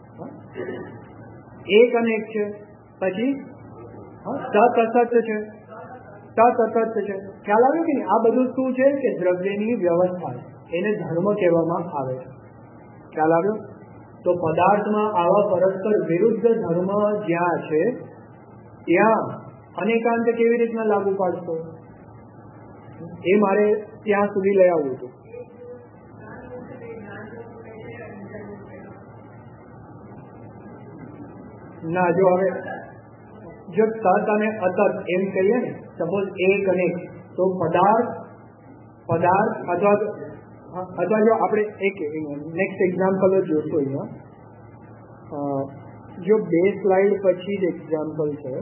એક અનેક છે, પછી સત અસત છે, સત અસત છે. ખ્યાલ આવે કે નહીં? આ બધું શું છે કે દ્રવ્યની વ્યવસ્થા છે, એને ધર્મ કહેવામાં આવે છે. ખ્યાલ આવ્યો? તો પદાર્થમાં આવા પરસ્પર વિરુદ્ધ ધર્મ જ્યાં છે ત્યાં અનેકાંત કેવી રીતના લાગુ પાડશો એ મારે ત્યાં સુધી લઈ આવવું હતું. ના, જો હવે જો તત અને અતત એમ કહીએ ને, સપોઝ એક અને તો પદાર્થ પદાર્થ અથવા અથવા જો આપણે એક નેક્સ્ટ એક્ઝામ્પલ જ જોશું અહીંયા. જો બે સ્લાઇડ પછી જ એક્ઝામ્પલ છે.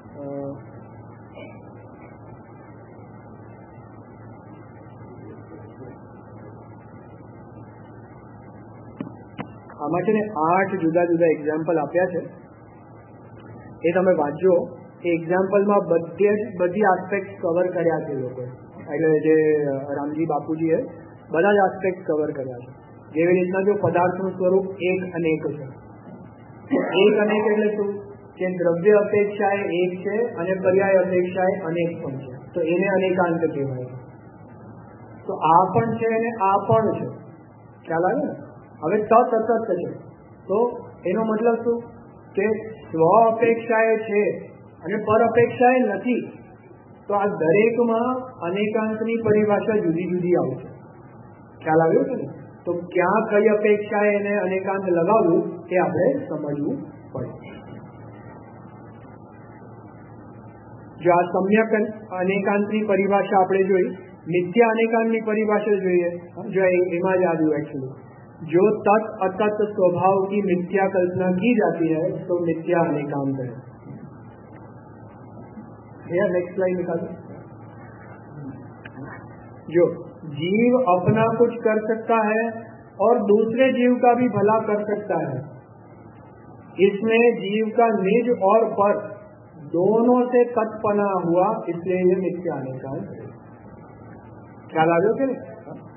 આમાં છે ને આઠ જુદા જુદા એક્ઝામ્પલ આપ્યા છે, એ તમે વાંચો. એ એક્ઝામ્પલમાં બધે બધી આસ્પેક્ટ કવર કર્યા છે લોકોએ, એટલે જે રામજી બાપુજીએ બધા જ આસ્પેક્ટ કવર કર્યા છે. જેવી રીતના જો પદાર્થનું સ્વરૂપ એક અનેક છે, એક અનેક એટલે શું કે દ્રવ્ય અપેક્ષાએ એક છે અને પર્યાય અપેક્ષાએ અનેક પણ છે, તો એને અનેકાંત કહેવાય છે. તો આ પણ છે અને આ પણ છે. ખ્યાલ આવે ને? હવે તત અતત છે તો એનો મતલબ શું કે સ્વ અપેક્ષાએ છે અને પર અપેક્ષાએ નથી. તો આ દરેકમાં અનેકાંતની પરિભાષા જુદી જુદી આવશે. ખ્યાલ આવ્યો છે ને? તો ક્યાં કઈ અપેક્ષાએ એને અનેકાંત લગાવવું એ આપણે સમજવું પડે. જો આ સમ્યક અનેકાંતની પરિભાષા આપણે જોઈ, મિથ્યા અનેકાંતની પરિભાષા જોઈએ, જો એમાં જ આવ્યું एक्चुअली जो तत् अतत् स्वभाव की मिथ्या कल्पना की जाती है तो मिथ्या अनेकांत है. भैया नेक्स्ट स्लाइड निकालो। जो जीव अपना कुछ कर सकता है और दूसरे जीव का भी भला कर सकता है, इसमें जीव का निज और पर दोनों से तत्पना हुआ, इसलिए ये मिथ्या अनेकांत है। ख्याल आ गया कि नहीं?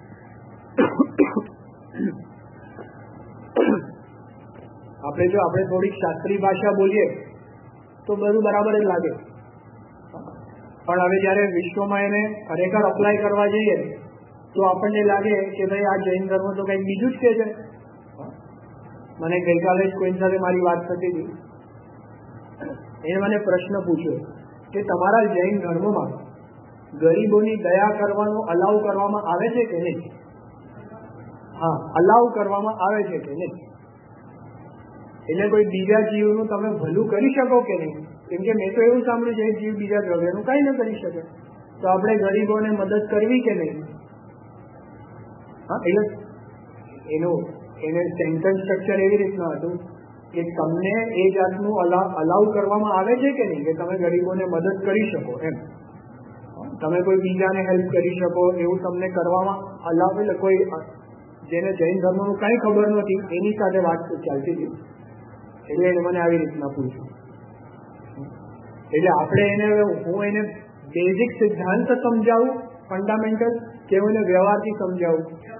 આપણે જો આપણે થોડીક શાસ્ત્રી ભાષા બોલીએ તો બધું બરાબર જ લાગે, પણ હવે જયારે વિશ્વમાં એને ખરેખર અપ્લાય કરવા જઈએ તો આપણને લાગે કે ભાઈ આ જૈન ધર્મ તો કંઈક બીજું જ કે છે. મને ગઈકાલે જ કોઈ સાથે મારી વાત થતી હતી, એને મને પ્રશ્ન પૂછ્યો કે તમારા જૈન ધર્મમાં ગરીબોની દયા કરવાનો અલાઉ કરવામાં આવે છે કે નહીં? હા, અલાઉ કરવામાં આવે છે કે નહીં? એટલે કોઈ બીજા જીવનું તમે ભલું કરી શકો કે નહીં? કેમ કે મેં તો એવું સાંભળ્યું છે એક જીવ બીજા દ્રવ્યનું કઈ ન કરી શકે, તો આપણે ગરીબોને મદદ કરવી કે નહીં? હા, એટલે એનું એને સેન્ટેન્સ સ્ટ્રક્ચર એવી રીતના હતું કે તમને એ જાતનું અલાઉ કરવામાં આવે છે કે નહીં કે તમે ગરીબોને મદદ કરી શકો, એમ તમે કોઈ બીજાને હેલ્પ કરી શકો એવું તમને કરવામાં અલાઉ, એટલે કોઈ જેને જૈન ધર્મનું કઈ ખબર નથી એની સાથે વાત ચાલતી હતી, એટલે એને મને આવી રીતના પૂછ્યું. એટલે આપણે એને હું એને બેઝિક સિદ્ધાંત સમજાવું ફંડામેન્ટલ, કે હું એને વ્યવહારથી સમજાવું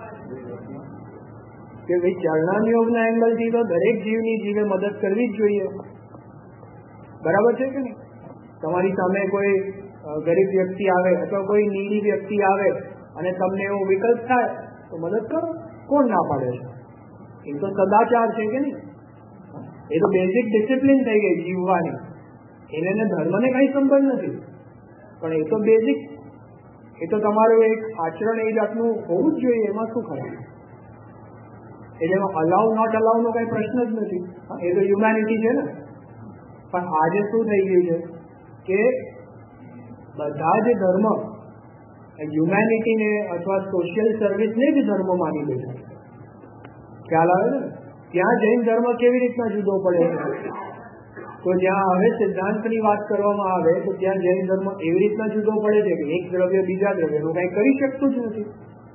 કે ભાઈ ચરણાન યોગના એંગલથી તો દરેક જીવની જીવે મદદ કરવી જ જોઈએ, બરાબર છે કે નહીં? તમારી સામે કોઈ ગરીબ વ્યક્તિ આવે અથવા કોઈ નીડી વ્યક્તિ આવે અને તમને એવો વિકલ્પ થાય તો મદદ કરો, કોણ ના પાડે છે? એ તો સદાચાર છે કે નહીં? એ તો બેઝિક ડિસિપ્લિન થઈ ગઈ જીવવાની, એને ધર્મને કઈ સંબંધ નથી, પણ એ તો બેઝિક, એ તો તમારું એક આચરણ એ જાતનું હોવું જ જોઈએ, એમાં શું ખરાબ? એટલે એમાં અલાઉ નોટ અલાઉ નો કઈ પ્રશ્ન જ નથી, એ તો હ્યુમેનિટી છે ને. પણ આજે શું થઈ ગયું છે કે બધા જ ધર્મ હ્યુમેનિટીને અથવા સોશિયલ સર્વિસને જ ધર્મ માની લે છે. ખ્યાલ આવે ને? ત્યાં જૈન ધર્મ કેવી રીતના જુદો પડે છે? તો જ્યાં હવે સિદ્ધાંતની વાત કરવામાં આવે તો ત્યાં જૈન ધર્મ એવી રીતના જુદો પડે છે કે એક દ્રવ્ય બીજા દ્રવ્યનું કઈ કરી શકતું જ નથી.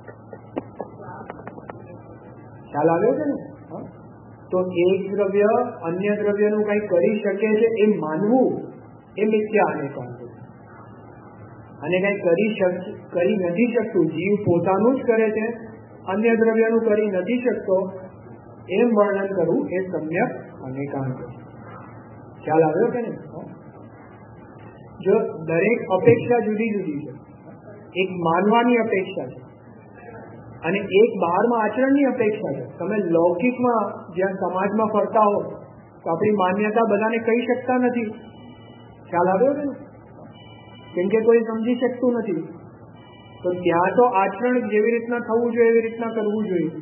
ખ્યાલ આવ્યો છે ને? તો એક દ્રવ્ય અન્ય દ્રવ્યનું કઈ કરી શકે છે એ માનવું એ મિથ્યા અનેકાંત છે. અને કઈ કરી કરી નથી શકતું, જીવ પોતાનું જ કરે છે, અન્ય દ્રવ્યનું કરી નથી શકતો, એમ વર્ણન કરવું એ સમ્યક અનેકાંત છે. ખ્યાલ આવ્યો કે નહીં? જો દરેક અપેક્ષા જુદી જુદી છે, એક માનવાની અપેક્ષા છે અને એક બહારમાં આચરણની અપેક્ષા છે. તમે લૌકિકમાં જ્યાં સમાજમાં ફરતા હો તો આપણી માન્યતા બધાને કહી શકતા નથી. ખ્યાલ આવ્યો ને? કેમ કે કોઈ સમજી શકતું નથી. તો ત્યાં તો આચરણ જેવી રીતના થવું જોઈએ એવી રીતના કરવું જોઈએ.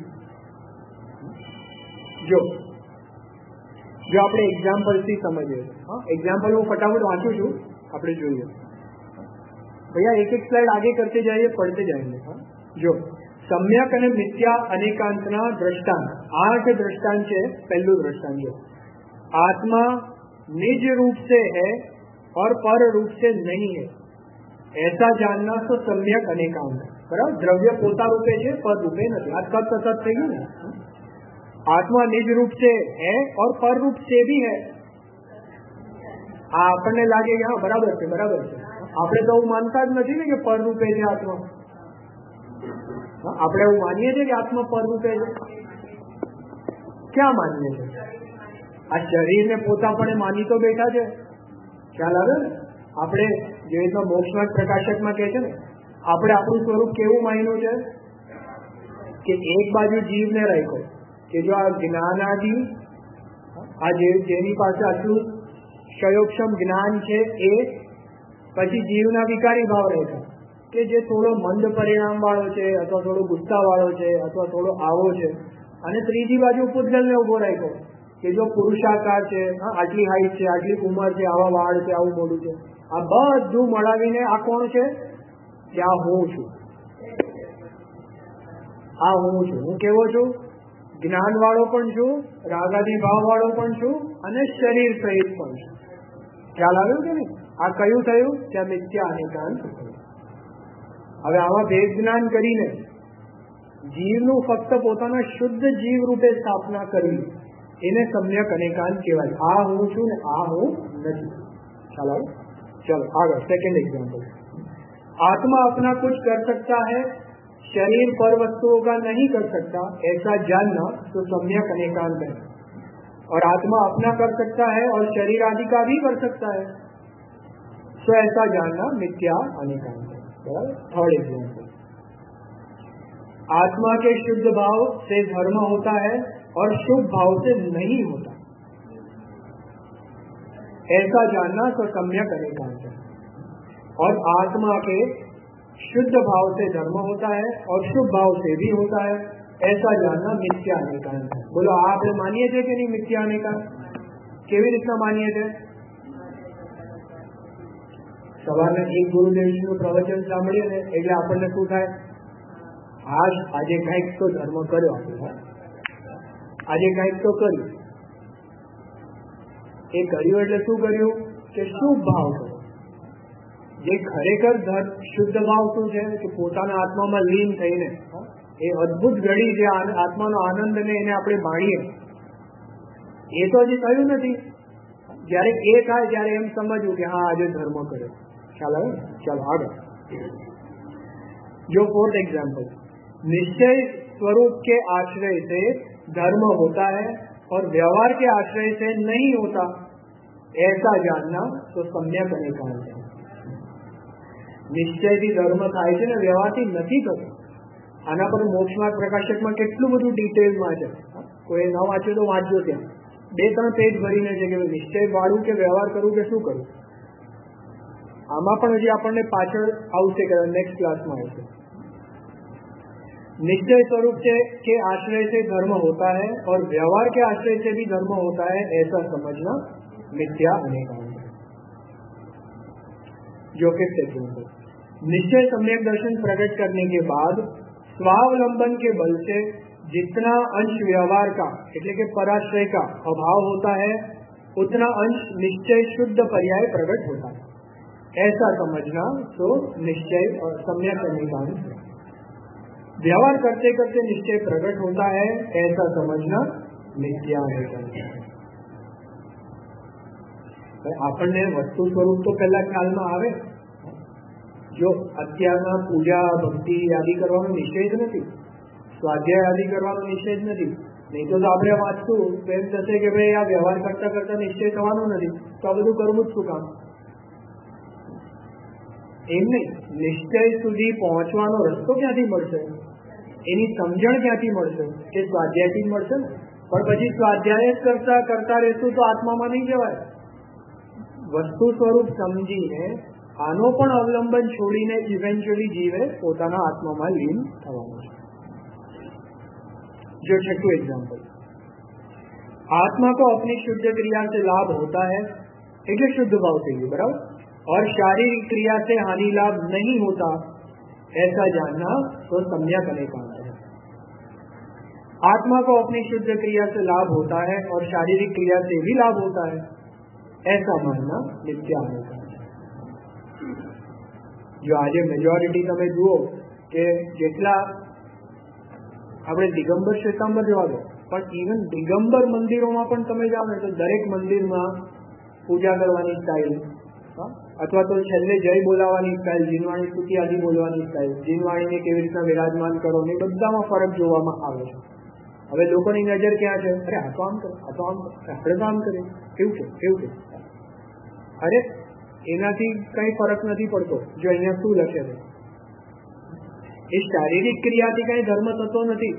જો જો આપણે એક્ઝામ્પલથી સમજીએ, હા એક્ઝામ્પલ હું ફટાફટ વાંચું છું, આપણે જોઈએ. ભૈયા એક એક સ્લાઇડ આગે કરते जाइए, पढ़ते जाएंगे. જો सम्यक અને મિથ્યા અનેકાંતના દ્રષ્ટાંત, આઠ દ્રષ્ટાંત છે. પહેલું દ્રષ્ટાંત જો आत्मा निज रूप से है और पर रूप से नहीं है, ऐसा जानना तो सम्यक अनेकांत. बराबर? द्रव्य पोता रूपे છે, પર રૂપે નથી. આ સત સત થઈ ગયું ને. आत्मा निज रूप से है और पर रूप से भी है. આ આપણને લાગે કે હા બરાબર છે બરાબર છે, આપણે તો માનતા જ નથી ને કે પર રૂપે છે આત્મા. આપણે એવું માનીએ છીએ કે આત્મા પર રૂપે છે? ક્યાં માનીએ છીએ? આ શરીરને પોતાપણે માની તો બેઠા છે. ખ્યાલ આવે ને? આપણે જે રીતના મોક્ષનાથ પ્રકાશકમાં કહે છે ને, આપણે આપણું સ્વરૂપ કેવું માન્યું છે કે એક બાજુ જીવને રાખ્યો કે જો આ જ્ઞાનાદિ, આ જે જેની પાસે આટલું ક્ષયોક્ષમ જ્ઞાન છે એ, પછી જીવના વિકારી ભાવ રાખ્યા કે જે થોડો મંદ પરિણામ વાળો છે અથવા થોડો ગુસ્સા વાળો છે અથવા થોડો આવો છે, અને ત્રીજી બાજુ પૂતગલને ઉભો રાખ્યો કે જો પુરુષાકાર છે, આટલી હાઈટ છે, આટલી ઉંમર છે, આવા વાળ છે, આવું મોડું છે. આ બધું મળાવીને આ કોણ છે? કે આ હું છું. આ હું છું. હું કેવો છું? જ્ઞાન વાળો પણ છું, રાગાદી ભાવ વાળો પણ છું અને શરીર સહિત પણ છું. ખ્યાલ આવ્યો કે નહીં? આ કયું થયું? ત્યાં મિથ્યા અનેકાંત થયું. હવે આમાં ભેદ જ્ઞાન કરીને જીવનું ફક્ત પોતાના શુદ્ધ જીવ રૂપે સ્થાપના કરવી એને સમ્યક અનેકાંત કહેવાય. આ હું છું ને આ હું નથી. ચાલો चलो आगे सेकंड एग्जाम्पल. आत्मा अपना कुछ कर सकता है, शरीर पर वस्तुओं का नहीं कर सकता, ऐसा जानना तो सम्यक अनेकांत है. और आत्मा अपना कर सकता है और शरीर आदि का भी कर सकता है, तो ऐसा जानना मिथ्या अनेकांत है. बराबर. Third example. आत्मा के शुद्ध भाव से धर्म होता है और शुभ भाव से नहीं होता, ऐसा जानना तो सम्यक अनेकांत है. और आत्मा के शुद्ध भाव से धर्म होता है और शुभ भाव से भी होता है, ऐसा जानना मिथ्या अनेकांत है. बोलो आप मानिए थे कि नहीं मिथ्या अनेकांत? केवी રીતના માનીએ थे? સવારના એક ગુરુદેવજીનું પ્રવચન સાંભળીએ ને એટલે આપણને શું થાય? આજ આજે કંઈક તો ધર્મ કર્યો આપણે, આજે કંઈક તો કર્યું. એ કર્યું એટલે શું કર્યું? કે શુભ ભાવ કર્યો. જે ખરેખર શુદ્ધ ભાવ શું છે? કે પોતાના આત્મામાં લીન થઈને એ અદભુત ઘડી જે આત્માનો આનંદ ને એને આપણે માણીએ, એ તો હજી થયું નથી. જયારે એ થાય ત્યારે એમ સમજવું કે હા આજે ધર્મ કર્યો. ખ્યાલ આવે? ચાલો આગળ जो फोर्थ एग्जाम्पल. निश्चय स्वरूप के आश्रय से धर्म होता है और व्यवहार के आश्रय से नहीं होता, ऐसा जानना तो सम्यक अनेकांत है. નિશ્ચયથી ધર્મ થાય છે ને વ્યવહારથી નથી થતો. આના પર મોક્ષ માર્ગ પ્રકાશકમાં કેટલું બધું ડિટેલમાં છે. કોઈ ન વાંચ્યું તો વાંચજો, ત્યાં બે ત્રણ પેજ ભરીને છે કે નિશ્ચય વાળું કે વ્યવહાર કરવું કે શું કરવું. આમાં પણ હજી આપણને પાછળ આવશે કે નેક્સ્ટ ક્લાસમાં આવશે. निश्चय स्वरूप से के आश्रय से धर्म होता है और व्यवहार के आश्रय से भी धर्म होता है, ऐसा समझना मिथ्या अनेकांत है. जो कि निश्चय सम्यक दर्शन प्रकट करने के बाद स्वावलंबन के बल से जितना अंश व्यवहार का એટલે કે पराश्रय का अभाव होता है, उतना अंश निश्चय शुद्ध पर्याय प्रकट होता है, ऐसा समझना तो निश्चय और सम्यक अनेकांत है. व्यवहार करते करते निश्चय प्रकट होता है, ऐसा समझना मिथ्या अनेकांत है. આપણને વસ્તુ સ્વરૂપ તો પહેલા ખ્યાલમાં આવે. જો અત્યારના પૂજા ભક્તિ આદિ કરવાનો નિષેધ નથી, સ્વાધ્યાય આદિ કરવાનો નિષેધ નથી. નહીં તો આપણે વાંચતું તો એમ થશે કે ભાઈ આ વ્યવહાર કરતા કરતા નિશ્ચય થવાનો નથી, તો આ બધું કરવું જ શું કામ? એમ નહીં. નિશ્ચય સુધી પહોંચવાનો રસ્તો ક્યાંથી મળશે? એની સમજણ ક્યાંથી મળશે? એ સ્વાધ્યાયથી જ મળશે ને. પણ પછી સ્વાધ્યાય જ કરતા કરતા રહેશું તો આત્મામાં નહીં જવાય. વસ્તુ સ્વરૂપ સમજીને આનો પણ અવલંબન છોડીને ઇવેન્ચ્યુઅલી જીવે પોતાના આત્મામાં લીન થવાનું છે. जो छठवां एग्जाम्पल. आत्मा को अपनी शुद्ध क्रिया से लाभ होता है, એટલે શુદ્ધ ભાવ થઈ ગયું, બરાબર. और शारीरिक क्रिया से हानि लाभ नहीं होता, ऐसा जानना तो सम्यक अनेकांत है. आत्मा को अपनी शुद्ध क्रिया से लाभ होता है और शारीरिक क्रिया से भी लाभ होता है, ऐसा मानना मिथ्या अनेकांत है. जो आज मेजोरिटी તમે જુઓ કે જેટલા આપણે દિગંબર શ્વેતાંબર જવા દો, પણ ઇવન દિગંબર મંદિરોમાં પણ તમે જાઓ ને તો દરેક મંદિરમાં પૂજા કરવાની સ્ટાઇલ અથવા તો છેલ્લે જય બોલાવવાની સ્ટાઇલ, જીનવાણી સ્તુતિ આદિ બોલવાની સ્ટાઇલ, જીનવાણીને કેવી રીતના વિરાજમાન કરો ને બધામાં ફરક જોવામાં આવે છે. હવે લોકોની નજર ક્યાં છે? અરે આ તો આમ કરે, આ તો આમ કરે, આપણે તો આમ કરીએ, કેવું છે કેવું છે. અરે એનાથી કઈ ફરક નથી પડતો જો અહીંયા શું લખે છે. એ શારીરિક ક્રિયાથી કઈ ધર્મ થતો નથી,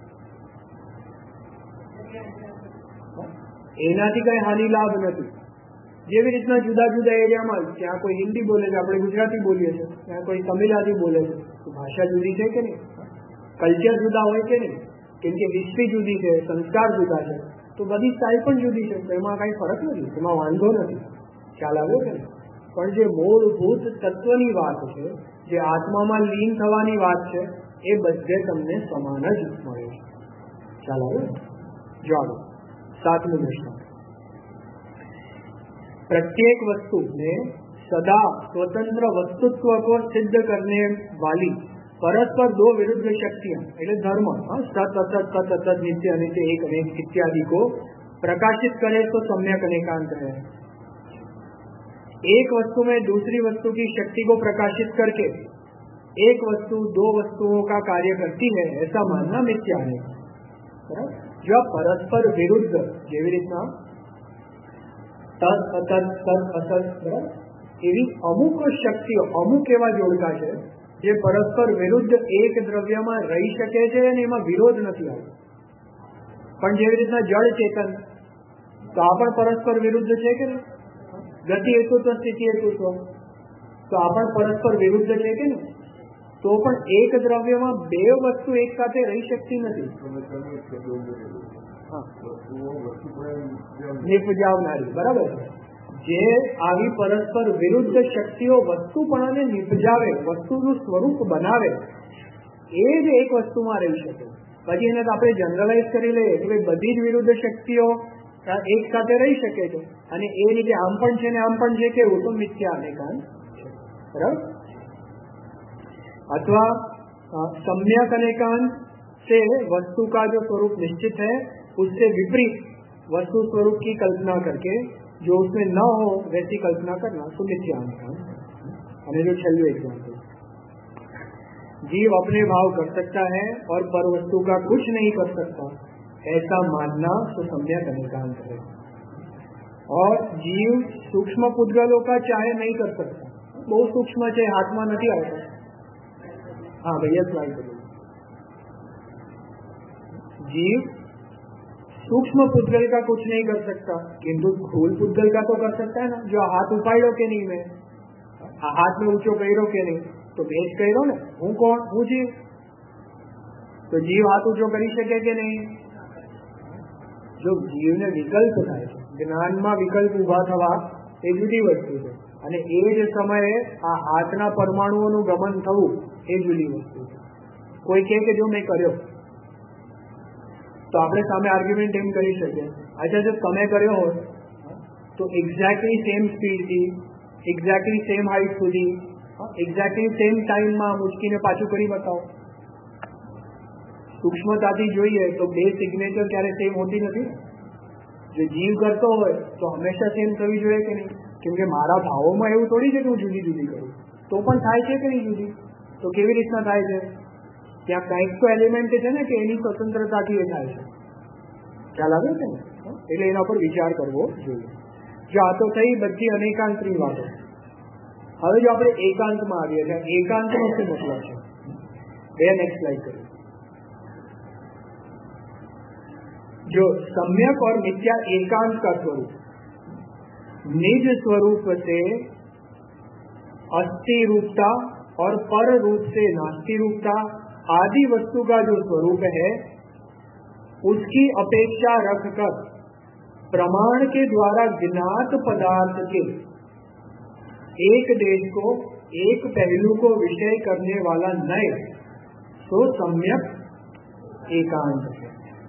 એનાથી કઈ હાનિ લાભ નથી. જેવી રીતના જુદા જુદા એરિયામાં ત્યાં કોઈ હિન્દી બોલે છે, આપણે ગુજરાતી બોલીએ છીએ, ત્યાં કોઈ તમિલાદી બોલે છે, ભાષા જુદી છે કે નહીં? કલ્ચર જુદા હોય કે નહીં? કેમ કે હિસ્ટ્રી જુદી છે, સંસ્કાર જુદા છે, તો બધી સ્ટાઇલ પણ જુદી છે. એમાં કઈ ફરક નથી, એમાં વાંધો નથી. ખ્યાલ આવ્યો કે નહીં? પણ જે મૂળભૂત તત્વની વાત છે, જે આત્મામાં લીન થવાની વાત છે, એ બધે તમને સમાન જ મળે છે. ખ્યાલ આવ્યો? જાણો સાતમું દર્શન. प्रत्येक वस्तु में सदा स्वतंत्र वस्तुत्व को सिद्ध करने वाली परस्पर दो विरुद्ध शक्तियां એટલે ધર્મ સત અસત સત અસત નિત્ય અનિત્ય એક અનેક इत्यादि को प्रकाशित करे तो सम्यक अनेकांत है। एक वस्तु में दूसरी वस्तु की शक्ति को प्रकाशित करके एक वस्तु दो वस्तुओं का कार्य करती है ऐसा मानना मिथ्या है। जो परस्पर विरुद्ध જેવી રીતના તદ અતદ તદ અસત એવી અમુક શક્તિઓ અમુક એવા જોડકા છે જે પરસ્પર વિરુદ્ધ એક દ્રવ્યમાં રહી શકે છે અને એમાં વિરોધ નથી આવતો। પણ જેવી રીતના જળ ચેતન તો આ પણ પરસ્પર વિરુદ્ધ છે કે નહીં? ગતિ હેતુત્વ સ્થિતિ હેતુત્વ તો આ પણ પરસ્પર વિરુદ્ધ છે કે નહીં? તો પણ એક દ્રવ્યમાં બે વસ્તુ એક સાથે રહી શકતી નથી। નિપજાવનારી બરાબર છે। જે આવી પરસ્પર વિરુદ્ધ શક્તિઓ વસ્તુપણાને નિપજાવે વસ્તુનું સ્વરૂપ બનાવે એ જ એક વસ્તુમાં રહી શકે। પછી એને આપણે જનરલાઇઝ કરી લઈએ કે બધી જ વિરુદ્ધ શક્તિઓ એક સાથે રહી શકે છે અને એ રીતે આમ પણ છે ને આમ પણ છે કેવું તો મિથ્યા અનેકાંત છે બરાબર। अथवा सम्यक अनेकांत से वस्तु का जो स्वरूप निश्चित है उससे विपरीत वस्तु स्वरूप की कल्पना करके जो उसमें न हो वैसी कल्पना करना तो मिथ्या अनेकांत। हमें जो छल्लू एग्जाम्पल जीव अपने भाव कर सकता है और पर वस्तु का कुछ नहीं कर सकता ऐसा मानना तो सम्यक अनेकांत है। और जीव सूक्ष्म पुद्गलों का चाहे नहीं कर सकता बहुत सूक्ष्म है हाथ में नहीं आता। हाँ भैया स्लाइड करो। जीव सूक्ष्म पुद्गल का कुछ नहीं कर सकता किंतु स्थूल पुद्गल का तो कर सकता है ना। जो हाथ उपाड़ो के नहीं में हाथ में ऊंचो करो के नहीं तो भेज करो ने हूँ कौन हूँ जीव तो जीव हाथ ऊंचो करी सके के नहीं। जो जीव ने विकल्प थाय ज्ञान में विकल्प उभा थवा ए जुदी वस्तु है અને એ જ સમયે આ હાથના પરમાણુઓનું ગમન થવું એ જુદી વસ્તુ છે। કોઈ કહે કે જો મેં કર્યો તો આપણે સામે આર્ગ્યુમેન્ટ એમ કરી શકીએ અચ્છા જો તમે કર્યો હોત તો એક્ઝેક્ટલી સેમ સ્પીડથી એક્ઝેક્ટલી સેમ હાઇટ સુધી એક્ઝેક્ટલી સેમ ટાઈમમાં મુશ્કીને પાછું કરી બતાવો। સૂક્ષ્મતાથી જોઈએ તો બે સિગ્નેચર ક્યારે સેમ હોતી નથી। જો જીવ કરતો હોય તો હંમેશા સેમ થવી જોઈએ કે નહીં? કેમ કે મારા ભાવોમાં એવું થોડી છે કે હું જુદી જુદી કરું તો પણ થાય છે કે નહીં જુદી તો કેવી રીતના થાય છે? ત્યાં કંઈક તો એલિમેન્ટ છે ને કે એની સ્વતંત્રતાથી એ થાય છે। ખ્યાલ આવે છે ને? એટલે એના પર વિચાર કરવો જોઈએ। જો આ તો થઈ બધી અનેકાંતની વાતો। હવે જો આપણે એકાંતમાં આવીએ છીએ એકાંતનો શું મતલબ છે? બે નેક્સ્ટ સ્લાઇડ કરીએ। जो सम्यक और मिथ्या एकांत का स्वरूप निज स्वरूप से अस्थि रूपता और पर रूप से नास्ति रूपता आदि वस्तु का जो स्वरूप है उसकी अपेक्षा रखकर प्रमाण के द्वारा ज्ञात पदार्थ के एक देश को एक पहलू को विषय करने वाला नय तो सम्यक एकांत है।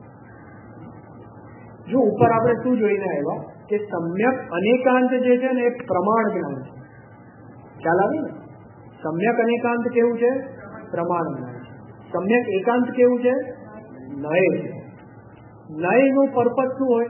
जो ऊपर આપણે શું જોઈને આવ્યા કે સમ્યક અનેકાંત જે છે ને એ પ્રમાણ જ્ઞાન છે। ખ્યાલ આવે ને? સમ્યક અનેકાંત કેવું છે? પ્રમાણ જ્ઞાન છે। સમ્યક એકાંત કેવું છે? નય છે। નયનું પર્પઝ શું હોય?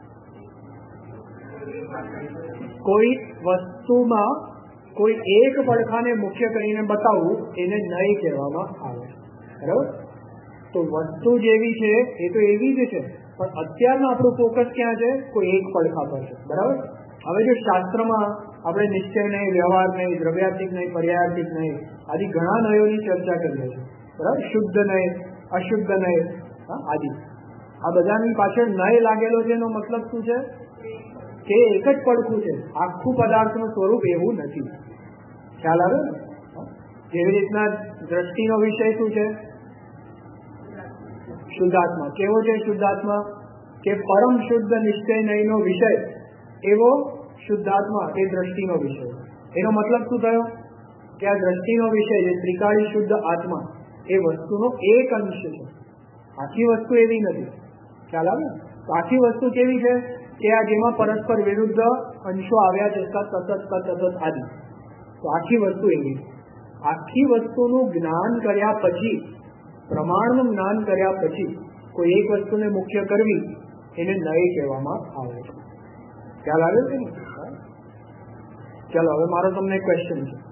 કોઈ વસ્તુમાં કોઈ એક પડખાને મુખ્ય કરીને બતાવવું એને નય કહેવામાં આવે બરાબર। તો વસ્તુ જેવી છે એ તો એવી જ છે પણ અત્યારનું આપણું ફોકસ ક્યાં છે? કોઈ એક પડખા પર છે બરાબર। હવે જો શાસ્ત્રમાં આપણે નિશ્ચય નહીં વ્યવહાર નહીં દ્રવ્યાર્થિક નહીં પર્યાયાર્થિક નહીં આદિ ઘણા નયોની ચર્ચા કરીએ છીએ બરાબર। શુદ્ધ નય અશુદ્ધ નય આદિ આ બધાની પાછળ નય લાગેલો છે એનો મતલબ શું છે કે એક જ પડખું છે આખું પદાર્થનું સ્વરૂપ એવું નથી। ખ્યાલ આવે ને? જેવી રીતના દ્રષ્ટિનો વિષય શું છે? શુદ્ધાત્મા કેવો છે? શુદ્ધાત્મા કે પરમ શુદ્ધ નિશ્ચય નયનો વિષય એવો શુદ્ધાત્મા એ દ્રષ્ટિનો વિષય। એનો મતલબ શું થયો કે આ દ્રષ્ટિનો વિષય જે ત્રિકાળી શુદ્ધ આત્મા એ વસ્તુનો એક અંશ છે આખી વસ્તુ એવી નથી। ખ્યાલ આવે? આખી વસ્તુ કેવી છે કે આ જેમાં પરસ્પર વિરુદ્ધ અંશો આવ્યા છે, સત અસત સત અસત આદિ. તો આખી વસ્તુ એવી, આખી વસ્તુનું જ્ઞાન કર્યા પછી, પ્રમાણનું જ્ઞાન કર્યા પછી કોઈ એક વસ્તુને મુખ્ય કરવી એને નય કહેવામાં આવે છે. ખ્યાલ આવે છે ને? ચાલો હવે મારો તમને ક્વેશ્ચન છે,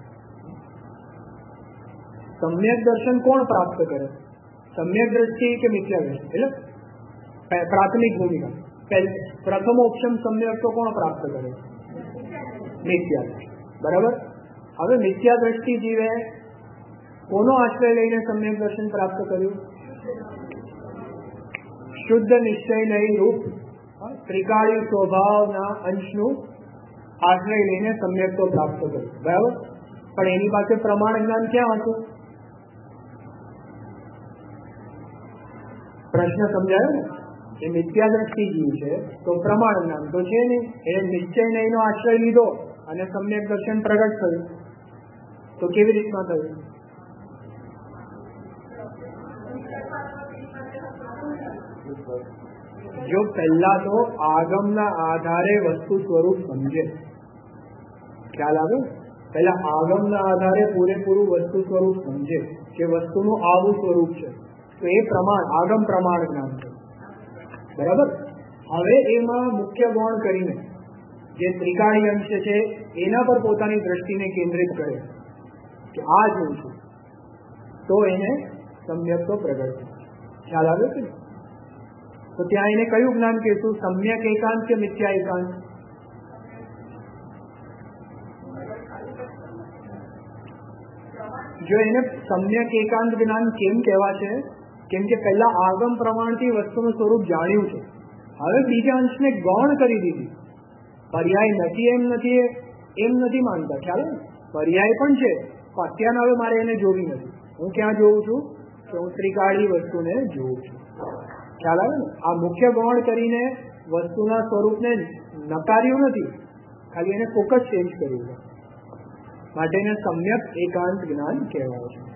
સમ્યક દર્શન કોણ પ્રાપ્ત કરે? સમ્યક દ્રષ્ટિ કે મિથ્યા દ્રષ્ટિ? એટલે પ્રાથમિક ભૂમિકા, પ્રથમ ઓપ્શન સમ્યક તો કોણ પ્રાપ્ત કરે? મિથ્યા દ્રષ્ટિ. બરાબર. હવે મિથ્યા દ્રષ્ટિ જીવે કોનો આશ્રય લઈને સમ્યક દર્શન પ્રાપ્ત કર્યું? શુદ્ધ નિશ્ચય નહીં રૂપ ત્રિકાળી સ્વભાવના અંશનું આશ્રય લઈને સમ્યક તો પ્રાપ્ત કર્યું. બરાબર. પણ એની પાસે પ્રમાણ જ્ઞાન ક્યાં હતું? પ્રશ્ન સમજાયો ને? એ મિથ્યા દ્રષ્ટિ જીવ છે તો પ્રમાણ જ્ઞાન તો છે નહીં. એ નિશ્ચય નહીં નો આશ્રય લીધો અને સમ્યક દર્શન પ્રગટ થયું. તો કેવી રીતના થયું? જો પહેલા તો આગમના આધારે વસ્તુ સ્વરૂપ સમજે. ખ્યાલ આવે? પહેલા આગમના આધારે પૂરેપૂરું વસ્તુ સ્વરૂપ સમજે કે વસ્તુનું આવું સ્વરૂપ છે, તો એ પ્રમાણ આગમ પ્રમાણ જ્ઞાન છે. બરાબર. હવે એમાં મુખ્ય ગૌણ કરીને જે ત્રિકાળી અંશ છે એના પર પોતાની દ્રષ્ટિને કેન્દ્રિત કરે કે આ જોઉં છું, તો એને સમ્યક તો પ્રગટ. ખ્યાલ આવે છે? તો ત્યાં એને કયું જ્ઞાન કહેશું? સમ્યક એકાંત કે મિથ્યા એકાંત? જો એને સમ્યક એકાંત જ્ઞાન કેમ કહેવાશે? કેમ કે પહેલા આગમ પ્રમાણથી વસ્તુનું સ્વરૂપ જાણ્યું છે, હવે બીજા અંશને ગૌણ કરી દીધી. પર્યાય નથી એમ નથી એમ નથી માનતા. ખ્યાલ? પર્યાય પણ છે, પણ અત્યારના હવે મારે એને જોવી નથી. હું ક્યાં જોઉં છું? કે હું ત્રિકાળી વસ્તુને જોઉં છું. ખ્યાલ આવે ને? આ મુખ્ય ગૌણ કરીને વસ્તુના સ્વરૂપને નકાર્યું નથી, ખાલી એને ફોકસ ચેન્જ કર્યું છે. માટે એને સમ્યક એકાંત જ્ઞાન કહેવાય છે.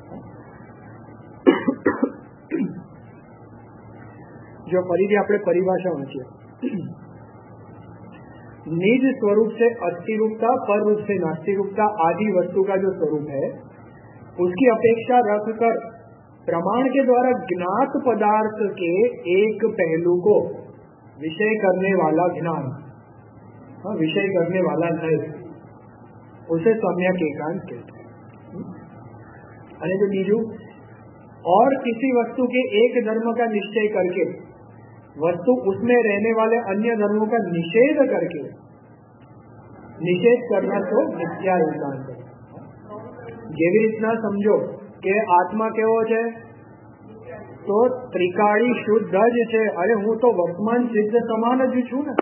जो फरीदी આપણે परिभाषा वांचिए, निज स्वरूप से अस्थि रूपता, पर रूप से नास्ति रूपता आदि वस्तु का जो स्वरूप है उसकी अपेक्षा रख कर प्रमाण के द्वारा ज्ञात पदार्थ के एक पहलू को विषय करने वाला ज्ञान, हाँ विषय करने वाला नहीं, उसे सम्यक एकांत कहते हैं. अने जो बीजू और किसी वस्तु के एक धर्म का निश्चय करके वस्तु उसमें रहने वाले अन्य धर्मों का निषेध करके निषेध करना तो मिथ्या एकांत है. જેવી રીતના સમજો કે આત્મા કેવો છે? તો ત્રિકાળી શુદ્ધ જ છે. અરે હું તો વર્તમાન સિદ્ધ સમાન જ છું ને.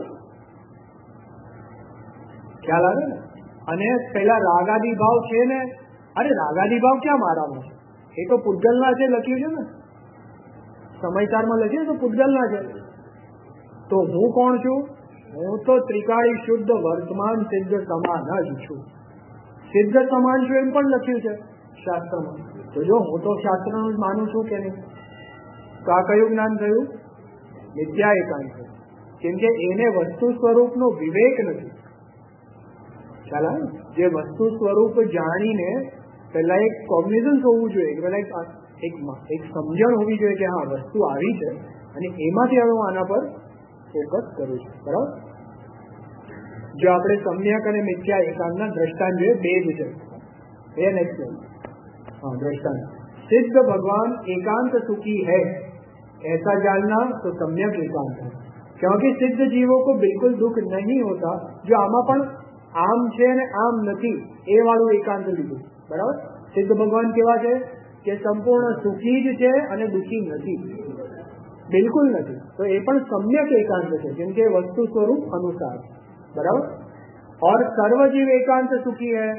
ખ્યાલ આવે ને? અને પેલા રાગાદી ભાવ છે ને, અરે રાગાદી ભાવ ક્યાં મારામાં છે? એ તો પૂજલના છે, લખ્યું છે ને સમયસારમાં લખ્યું તો પૂજલના છે. તો હું કોણ છું? હું તો ત્રિકાળી શુદ્ધ વર્તમાન સિદ્ધ સમાન જ છું. સિદ્ધ સમાન છું એમ પણ લખ્યું છે શાસ્ત્રમાં. તો જો હું તો શાસ્ત્રનું જ માનું છું કે નહીં, તો આ કયું જ્ઞાન થયું? મિથ્યા એકાંત. કેમ કે એને વસ્તુ સ્વરૂપનો વિવેક નથી. ખ્યાલ આવે? જે વસ્તુ સ્વરૂપ જાણીને પહેલા એક કોગ્નિઝન્સ હોવું જોઈએ, પહેલા એક એક સમજણ હોવી જોઈએ કે હા વસ્તુ આવી છે અને એમાંથી હવે હું આના પર ફોકસ કરું છું. બરાબર. જો આપણે સમ્યક અને મિથ્યા એકાંતના દ્રષ્ટાંત જોઈએ, બે જ છે. એ નેક્સ્ટ हाँ दृष्टांत. सिद्ध भगवान एकांत सुखी है ऐसा जानना तो सम्यक एकांत है, क्योंकि सिद्ध जीवों को बिल्कुल दुख नहीं होता. जो आमा पण आम छे ने आम नथी ए वाळुं एकांत लीधुं. बराबर. सिद्ध भगवान केवा छे के संपूर्ण सुखी ज छे अने दुखी नथी, बिल्कुल नहीं. तो ये पण सम्यक एकांत है, केम के वस्तु स्वरूप अनुसार. बराबर. और सर्वजीव एकांत सुखी है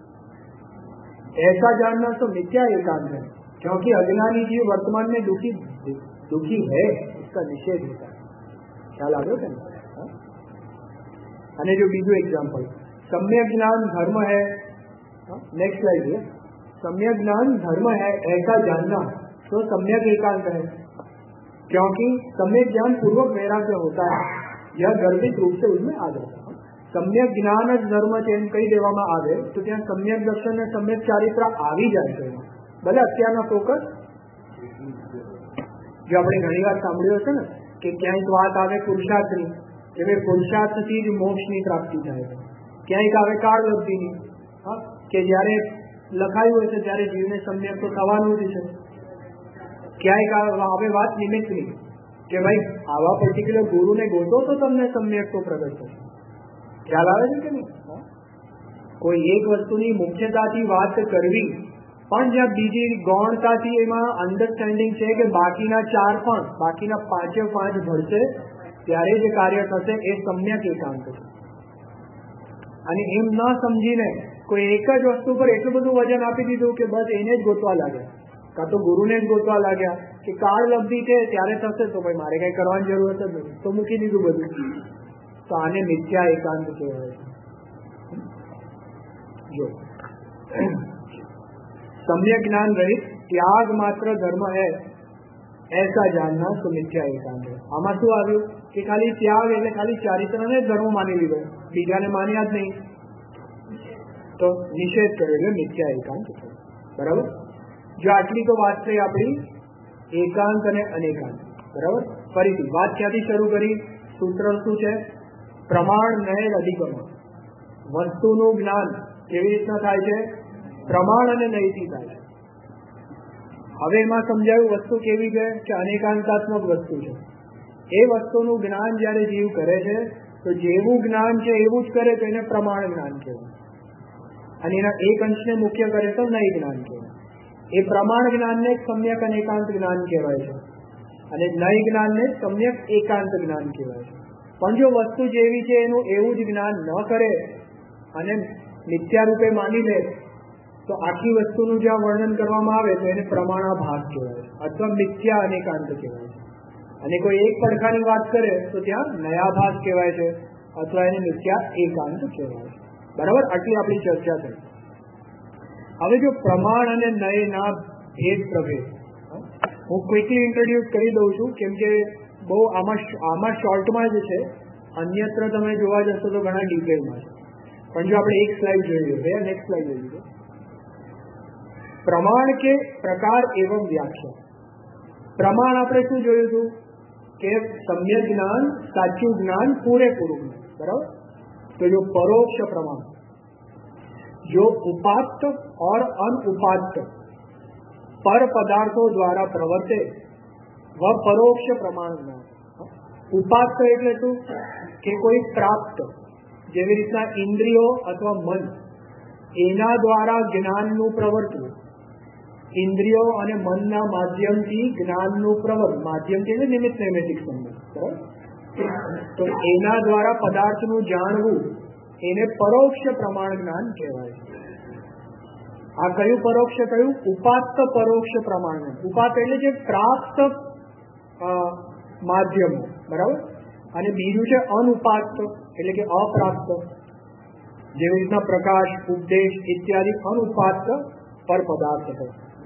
ऐसा जानना तो मिथ्या एकांत है, क्योंकि अज्ञानी जीव वर्तमान में दुखी दुखी है, इसका निषेध होता है. ख्याल आ गयो कि नहीं? अने जो बीजू एग्जाम्पल, सम्यक ज्ञान धर्म है. नेक्स्ट स्लाइड है. सम्यक ज्ञान धर्म है ऐसा जानना तो सम्यक एकांत है, क्योंकि सम्यक ज्ञान पूर्वक वैराग्य होता है, यह गर्भित रूप से उसमें आ जाता है. સમ્યક જ્ઞાન જ ધર્મ છે એમ કહી દેવામાં આવે તો ત્યાં સમ્યક દર્શન ને સમ્યક ચારિત્ર આવી જાય છે. ભલે અત્યારના ફોકસ જો આપણે ઘણી વાર સાંભળ્યું હશે ને કે ક્યાંક વાત આવે પુરુષાર્થની કે ભાઈ પુરુષાર્થથી જ મોક્ષની પ્રાપ્તિ થાય છે, ક્યાંક આવે કાળવૃત્તિની, હા કે જયારે લખાયું હોય છે ત્યારે જીવને સમ્યક તો થવાનું જ છે, ક્યાંક આવે વાત નિમિત્તની કે ભાઈ આવા પર્ટિક્યુલર ગુરુને ગોતો તો તમને સમ્યક તો પ્રગટ થશે. ખ્યાલ આવે છે કે નહીં? કોઈ એક વસ્તુની મુખ્યતાથી વાત કરવી પણ જ્યાં બીજી ગૌણતાથી એમાં અન્ડરસ્ટેન્ડિંગ છે કે બાકીના ચાર પણ બાકીના પાંચે પાંચ ભળશે ત્યારે જે કાર્ય થશે એ સમ્યક એકાંત છે. અને એમ ન સમજીને કોઈ એક જ વસ્તુ પર એટલું બધું વજન આપી દીધું કે બસ એને જ ગોતવા લાગ્યા, કાં તો ગુરુને જ ગોતવા લાગ્યા કે કાળ લબ્ધિ છે ત્યારે થશે તો ભાઈ મારે કઈ કરવાની જરૂરત જ નથી, તો મૂકી દીધું બધું. તો આને મિથ્યા એકાંત કહેવાય છે. જો सम्यक ज्ञान रहित त्याग मात्र धर्म है ऐसा जानना तो मिथ्या एकांत है. આમાં શું આવ્યું કે ખાલી ત્યાગ એટલે ખાલી ચારિત્રને ધર્મ માની લીધો, બીજાને માન્યા જ નહીં, તો નિષેધ કર્યો એટલે મિથ્યા એકાંત છે. બરાબર. જો આટલી તો વાત થઈ આપણી એકાંત અને અનેકાંત. બરાબર. ફરીથી વાત ક્યાંથી શરૂ કરી? સૂત્ર શું છે? પ્રમાણ નય અધિકરણ. વસ્તુનું જ્ઞાન કેવી રીતના થાય છે? પ્રમાણ અને નયથી થાય છે. હવે એમાં સમજાયું વસ્તુ કેવી છે કે અનેકાંતાત્મક વસ્તુ છે. એ વસ્તુનું જ્ઞાન જયારે જીવ કરે છે તો જેવું જ્ઞાન છે એવું જ કરે તો એને પ્રમાણ જ્ઞાન કહેવાય, અને એના એક અંશને મુખ્ય કરે તો નય જ્ઞાન કહેવાય. એ પ્રમાણ જ્ઞાનને સમ્યક અનેકાંત જ્ઞાન કહેવાય છે, અને નય જ્ઞાનને સમ્યક એકાંત જ્ઞાન કહેવાય છે. પણ જો વસ્તુ જેવી છે એનું એવું જ જ્ઞાન ન કરે અને મિથ્યા રૂપે માની લે તો આખી વસ્તુનું જ્યાં વર્ણન કરવામાં આવે તો એને પ્રમાણાભાસ કહેવાય અથવા મિથ્યા અનેકાંત કહેવાય છે. અને કોઈ એક પડખાની વાત કરે તો ત્યાં નયાભાસ કહેવાય છે અથવા એને મિથ્યા એકાંત કહેવાય છે. બરાબર. આટલી આપણી ચર્ચા થઈ. હવે જો પ્રમાણ અને નયના ભેદ પ્રભેદ હું ક્વિકલી ઇન્ટ્રોડ્યુસ કરી દઉં છું, કેમ કે બહુ આમાં આમાં શોર્ટમાં જ છે, અન્યત્ર તમે જોવા જશો તો ઘણા ડિટેલમાં છે. પણ જો આપણે એક સ્લાઇડ જોઈએ છે, નેક્સ્ટ સ્લાઇડ જોઈએ, પ્રમાણ કે પ્રકાર એવं વ્યાખ્યા. પ્રમાણ આપણે શું જોયું હતું કે સમ્યક જ્ઞાન, સાચું જ્ઞાન, પૂરેપૂરું જ્ઞાન. બરાબર. તો જો પરોક્ષ પ્રમાણ जो उपात्त और अनुपात्त पर पदार्थों द्वारा प्रवर्ते वह परोक्ष प्रमाण ज्ञान. ઉપાત્ત એટલે શું કે કોઈ પ્રાપ્ત, જેવી રીતના ઇન્દ્રિયો અથવા મન એના દ્વારા જ્ઞાનનું પ્રવર્તવું, ઇન્દ્રિયો અને મનના માધ્યમથી જ્ઞાનનું પ્રવર્તન, માધ્યમથી એટલે નિમિત્ત નૈમિત્તિક સંબંધ. બરાબર. તો એના દ્વારા પદાર્થનું જાણવું એને પરોક્ષ પ્રમાણ જ્ઞાન કહેવાય છે. આ કયું પરોક્ષ કયું? ઉપાત્ત પરોક્ષ પ્રમાણ જ્ઞાન. ઉપાત્ત એટલે જે પ્રાપ્ત માધ્યમો. બરાબર. અને બીજું છે અનુપાત્ત એટલે કે અપ્રાપ્ત, જેવી રીતના પ્રકાશ, ઉપદેશ ઇત્યાદિ અનુપાત્ત પર પદાર્થ છે.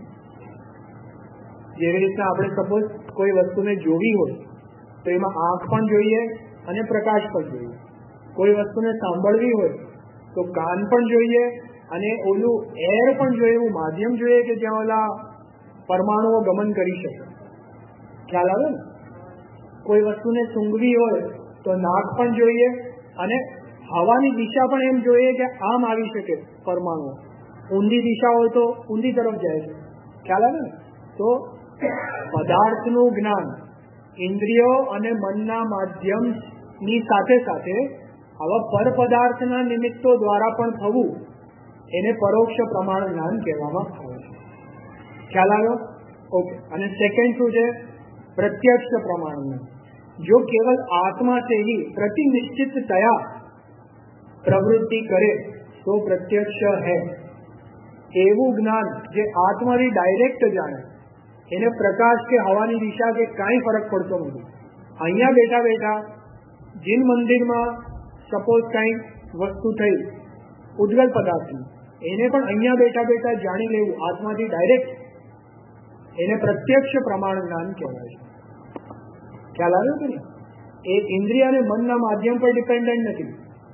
જેવી રીતના આપણે સપોઝ કોઈ વસ્તુને જોવી હોય તો એમાં આંખ પણ જોઈએ અને પ્રકાશ પણ જોઈએ. કોઈ વસ્તુને સાંભળવી હોય તો કાન પણ જોઈએ અને ઓલું એર પણ જોઈએ, એવું માધ્યમ જોઈએ કે જ્યાં ઓલા પરમાણુઓ ગમન કરી શકે. ખ્યાલ આવે ને? કોઈ વસ્તુને સૂંઘવી હોય તો નાક પણ જોઈએ અને હવાની દિશા પણ એમ જોઈએ કે આમ આવી શકે પરમાણુ. ઊંધી દિશા હોય તો ઊંધી તરફ જાય છે. ખ્યાલ આવે ને? તો પદાર્થનું જ્ઞાન ઇન્દ્રિયો અને મનના માધ્યમની સાથે સાથે આવા પર પદાર્થના નિમિત્તો દ્વારા પણ થવું એને પરોક્ષ પ્રમાણ જ્ઞાન કહેવામાં આવે છે. ખ્યાલ આવ્યો? ઓકે. અને સેકન્ડ શું છે? પ્રત્યક્ષ પ્રમાણ જ્ઞાન. जो केवल आत्मा से ही प्रतिनिश्चिततया प्रवृत्ति करे तो प्रत्यक्ष है. એવું જ્ઞાન જે આત્માથી ડાયરેક્ટ જાણે, એને પ્રકાશ કે હવાની દિશા કે કાંઈ ફરક પડતો નથી. અહીંયા બેઠા બેઠા જીન મંદિરમાં સપોઝ કઈ વસ્તુ થઈ ઉજ્જવલ પદાર્થની, એને પણ અહીંયા બેઠા બેઠા જાણી લેવું આત્માથી ડાયરેક્ટ, એને પ્રત્યક્ષ પ્રમાણ જ્ઞાન કહેવાય છે. ખ્યાલ આવ્યો કે નહીં? એ ઇન્દ્રિય અને મનના માધ્યમ પર ડિપેન્ડન્ટ નથી.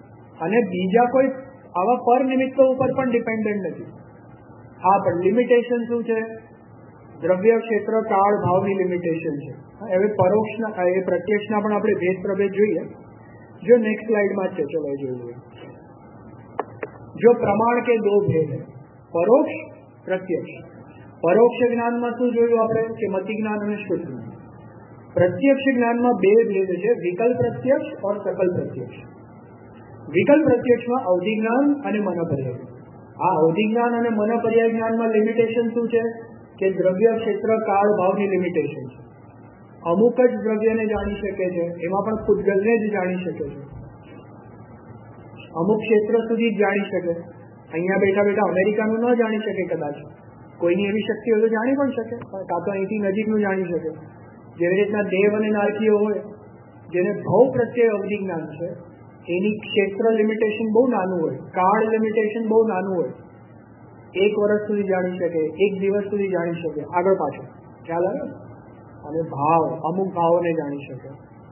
અને બીજા કોઈ આવા પર નિમિત્તો ઉપર પણ ડિપેન્ડન્ટ નથી. હા, પણ લિમિટેશન શું છે? દ્રવ્ય, ક્ષેત્ર, કાળ, ભાવની લિમિટેશન છે. હવે પરોક્ષના એ પ્રત્યક્ષના પણ આપણે ભેદ પ્રભેદ જોઈએ. જો નેક્સ્ટ સ્લાઇડમાં જ છે, ચલો જોઈએ. જો પ્રમાણ કે દો ભેદ है, પરોક્ષ પ્રત્યક્ષ. પરોક્ષ જ્ઞાનમાં શું જોયું આપણે કે મતિ જ્ઞાન અને શુદ્ધ જ્ઞાન. પ્રત્યક્ષ જ્ઞાનમાં બે ભેદ છે, વિકલ્પ પ્રત્યક્ષ और सकल પ્રત્યક્ષ. વિકલ્પ પ્રત્યક્ષમાં અવધિ જ્ઞાન અને મનોપર્યાય. આ અવધિ જ્ઞાન અને મનોપર્યાય જ્ઞાનમાં લિમિટેશન શું છે કે દ્રવ્ય, ક્ષેત્ર, કાળ, ભાવની લિમિટેશન છે. અમુક જ દ્રવ્યને જાણી શકે છે, એમાં પણ પૂતગલને જ જાણી શકે છે. અમુક ક્ષેત્ર સુધી જ જાણી શકે. અહીંયા બેઠા બેઠા અમેરિકાનું ન જાણી શકે, કદાચ કોઈની એવી શક્તિ હોય તો જાણી પણ શકે, કાં તો અહીંથી નજીકનું જાણી શકે. જેવી રીતના દેવ અને નારકીઓ હોય, જેને ભવ પ્રત્યે અવધિ જ્ઞાન છે, એની ક્ષેત્ર લિમિટેશન બહુ નાનું હોય, કાળ લિમિટેશન બહુ નાનું હોય. એક વર્ષ સુધી જાણી શકે, એક દિવસ સુધી જાણી શકે, આગળ પાછળ ખ્યાલ આવે. અને ભાવ, અમુક ભાવોને જાણી શકે.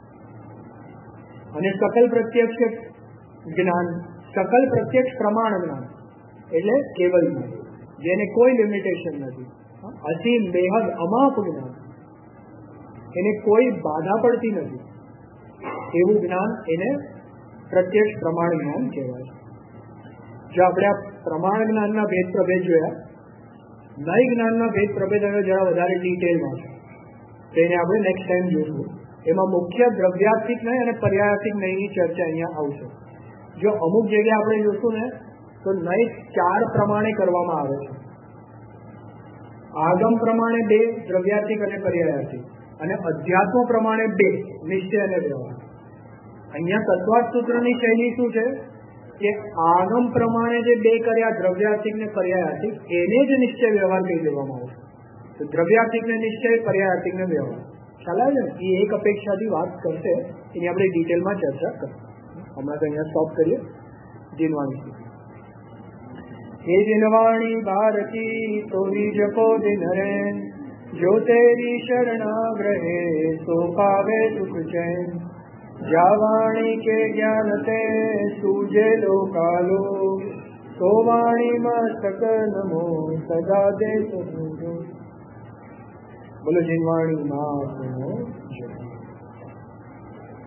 અને सकल પ્રત્યક્ષ જ્ઞાન, सकल પ્રત્યક્ષ પ્રમાણ જ્ઞાન એટલે કેવલ જ્ઞાન, જેને કોઈ લિમિટેશન નથી, અસીમ, બેહદ, અમાપ જ્ઞાન, એને કોઈ બાધા પડતી નથી, એવું જ્ઞાન એને પ્રત્યક્ષ પ્રમાણ જ્ઞાન કહેવાય છે. જો આપણે આ પ્રમાણ જ્ઞાનના ભેદ પ્રભેદ જોયા, નય જ્ઞાનના ભેદ પ્રભેદ હવે જરા વધારે ડિટેલમાં છે, તેને આપણે નેક્સ્ટ ટાઈમ જોઈશું. એમાં મુખ્ય દ્રવ્યાત્મિક નય અને પર્યાયાત્મિક નયની ચર્ચા અહીંયા આવશે. જો અમુક જગ્યાએ આપણે જોશું ને તો નય ચાર પ્રમાણે કરવામાં આવે છે. આગમ પ્રમાણે બે, દ્રવ્યાત્મિક અને પર્યાયાત્મિક, અને અધ્યાત્મ પ્રમાણે બે, નિશ્ચય અને વ્યવહાર. અહીંયા તત્વાર્થ સૂત્રની શૈલી શું છે કે આગમ પ્રમાણે જે બે કર્યા, દ્રવ્યાત્મિક ને પર્યાયાત્મિક, એને જ નિશ્ચય વ્યવહાર કહી દેવામાં આવશે. તો દ્રવ્યાત્મિક ને નિશ્ચય, પર્યાયાત્મિક ને વ્યવહાર. ખ્યાલ આવે ને? એ એક અપેક્ષાથી વાત કરશે, એની આપણે ડિટેલમાં ચર્ચા કરીએ. હમણાં તો અહીંયા સ્ટોપ કરીએ. જીનવાણી હે જીનવાણી ભારતી તોરી જપો દિન રે, જો તેરી શરણાગ્રહે તો પાવે સુખ ચૈન. જાવાણી કે જ્ઞાન તે સૂજે લોકાલો, તો વાણીમાં સક નમો સદા દે. બોલો જીનવાણી માં.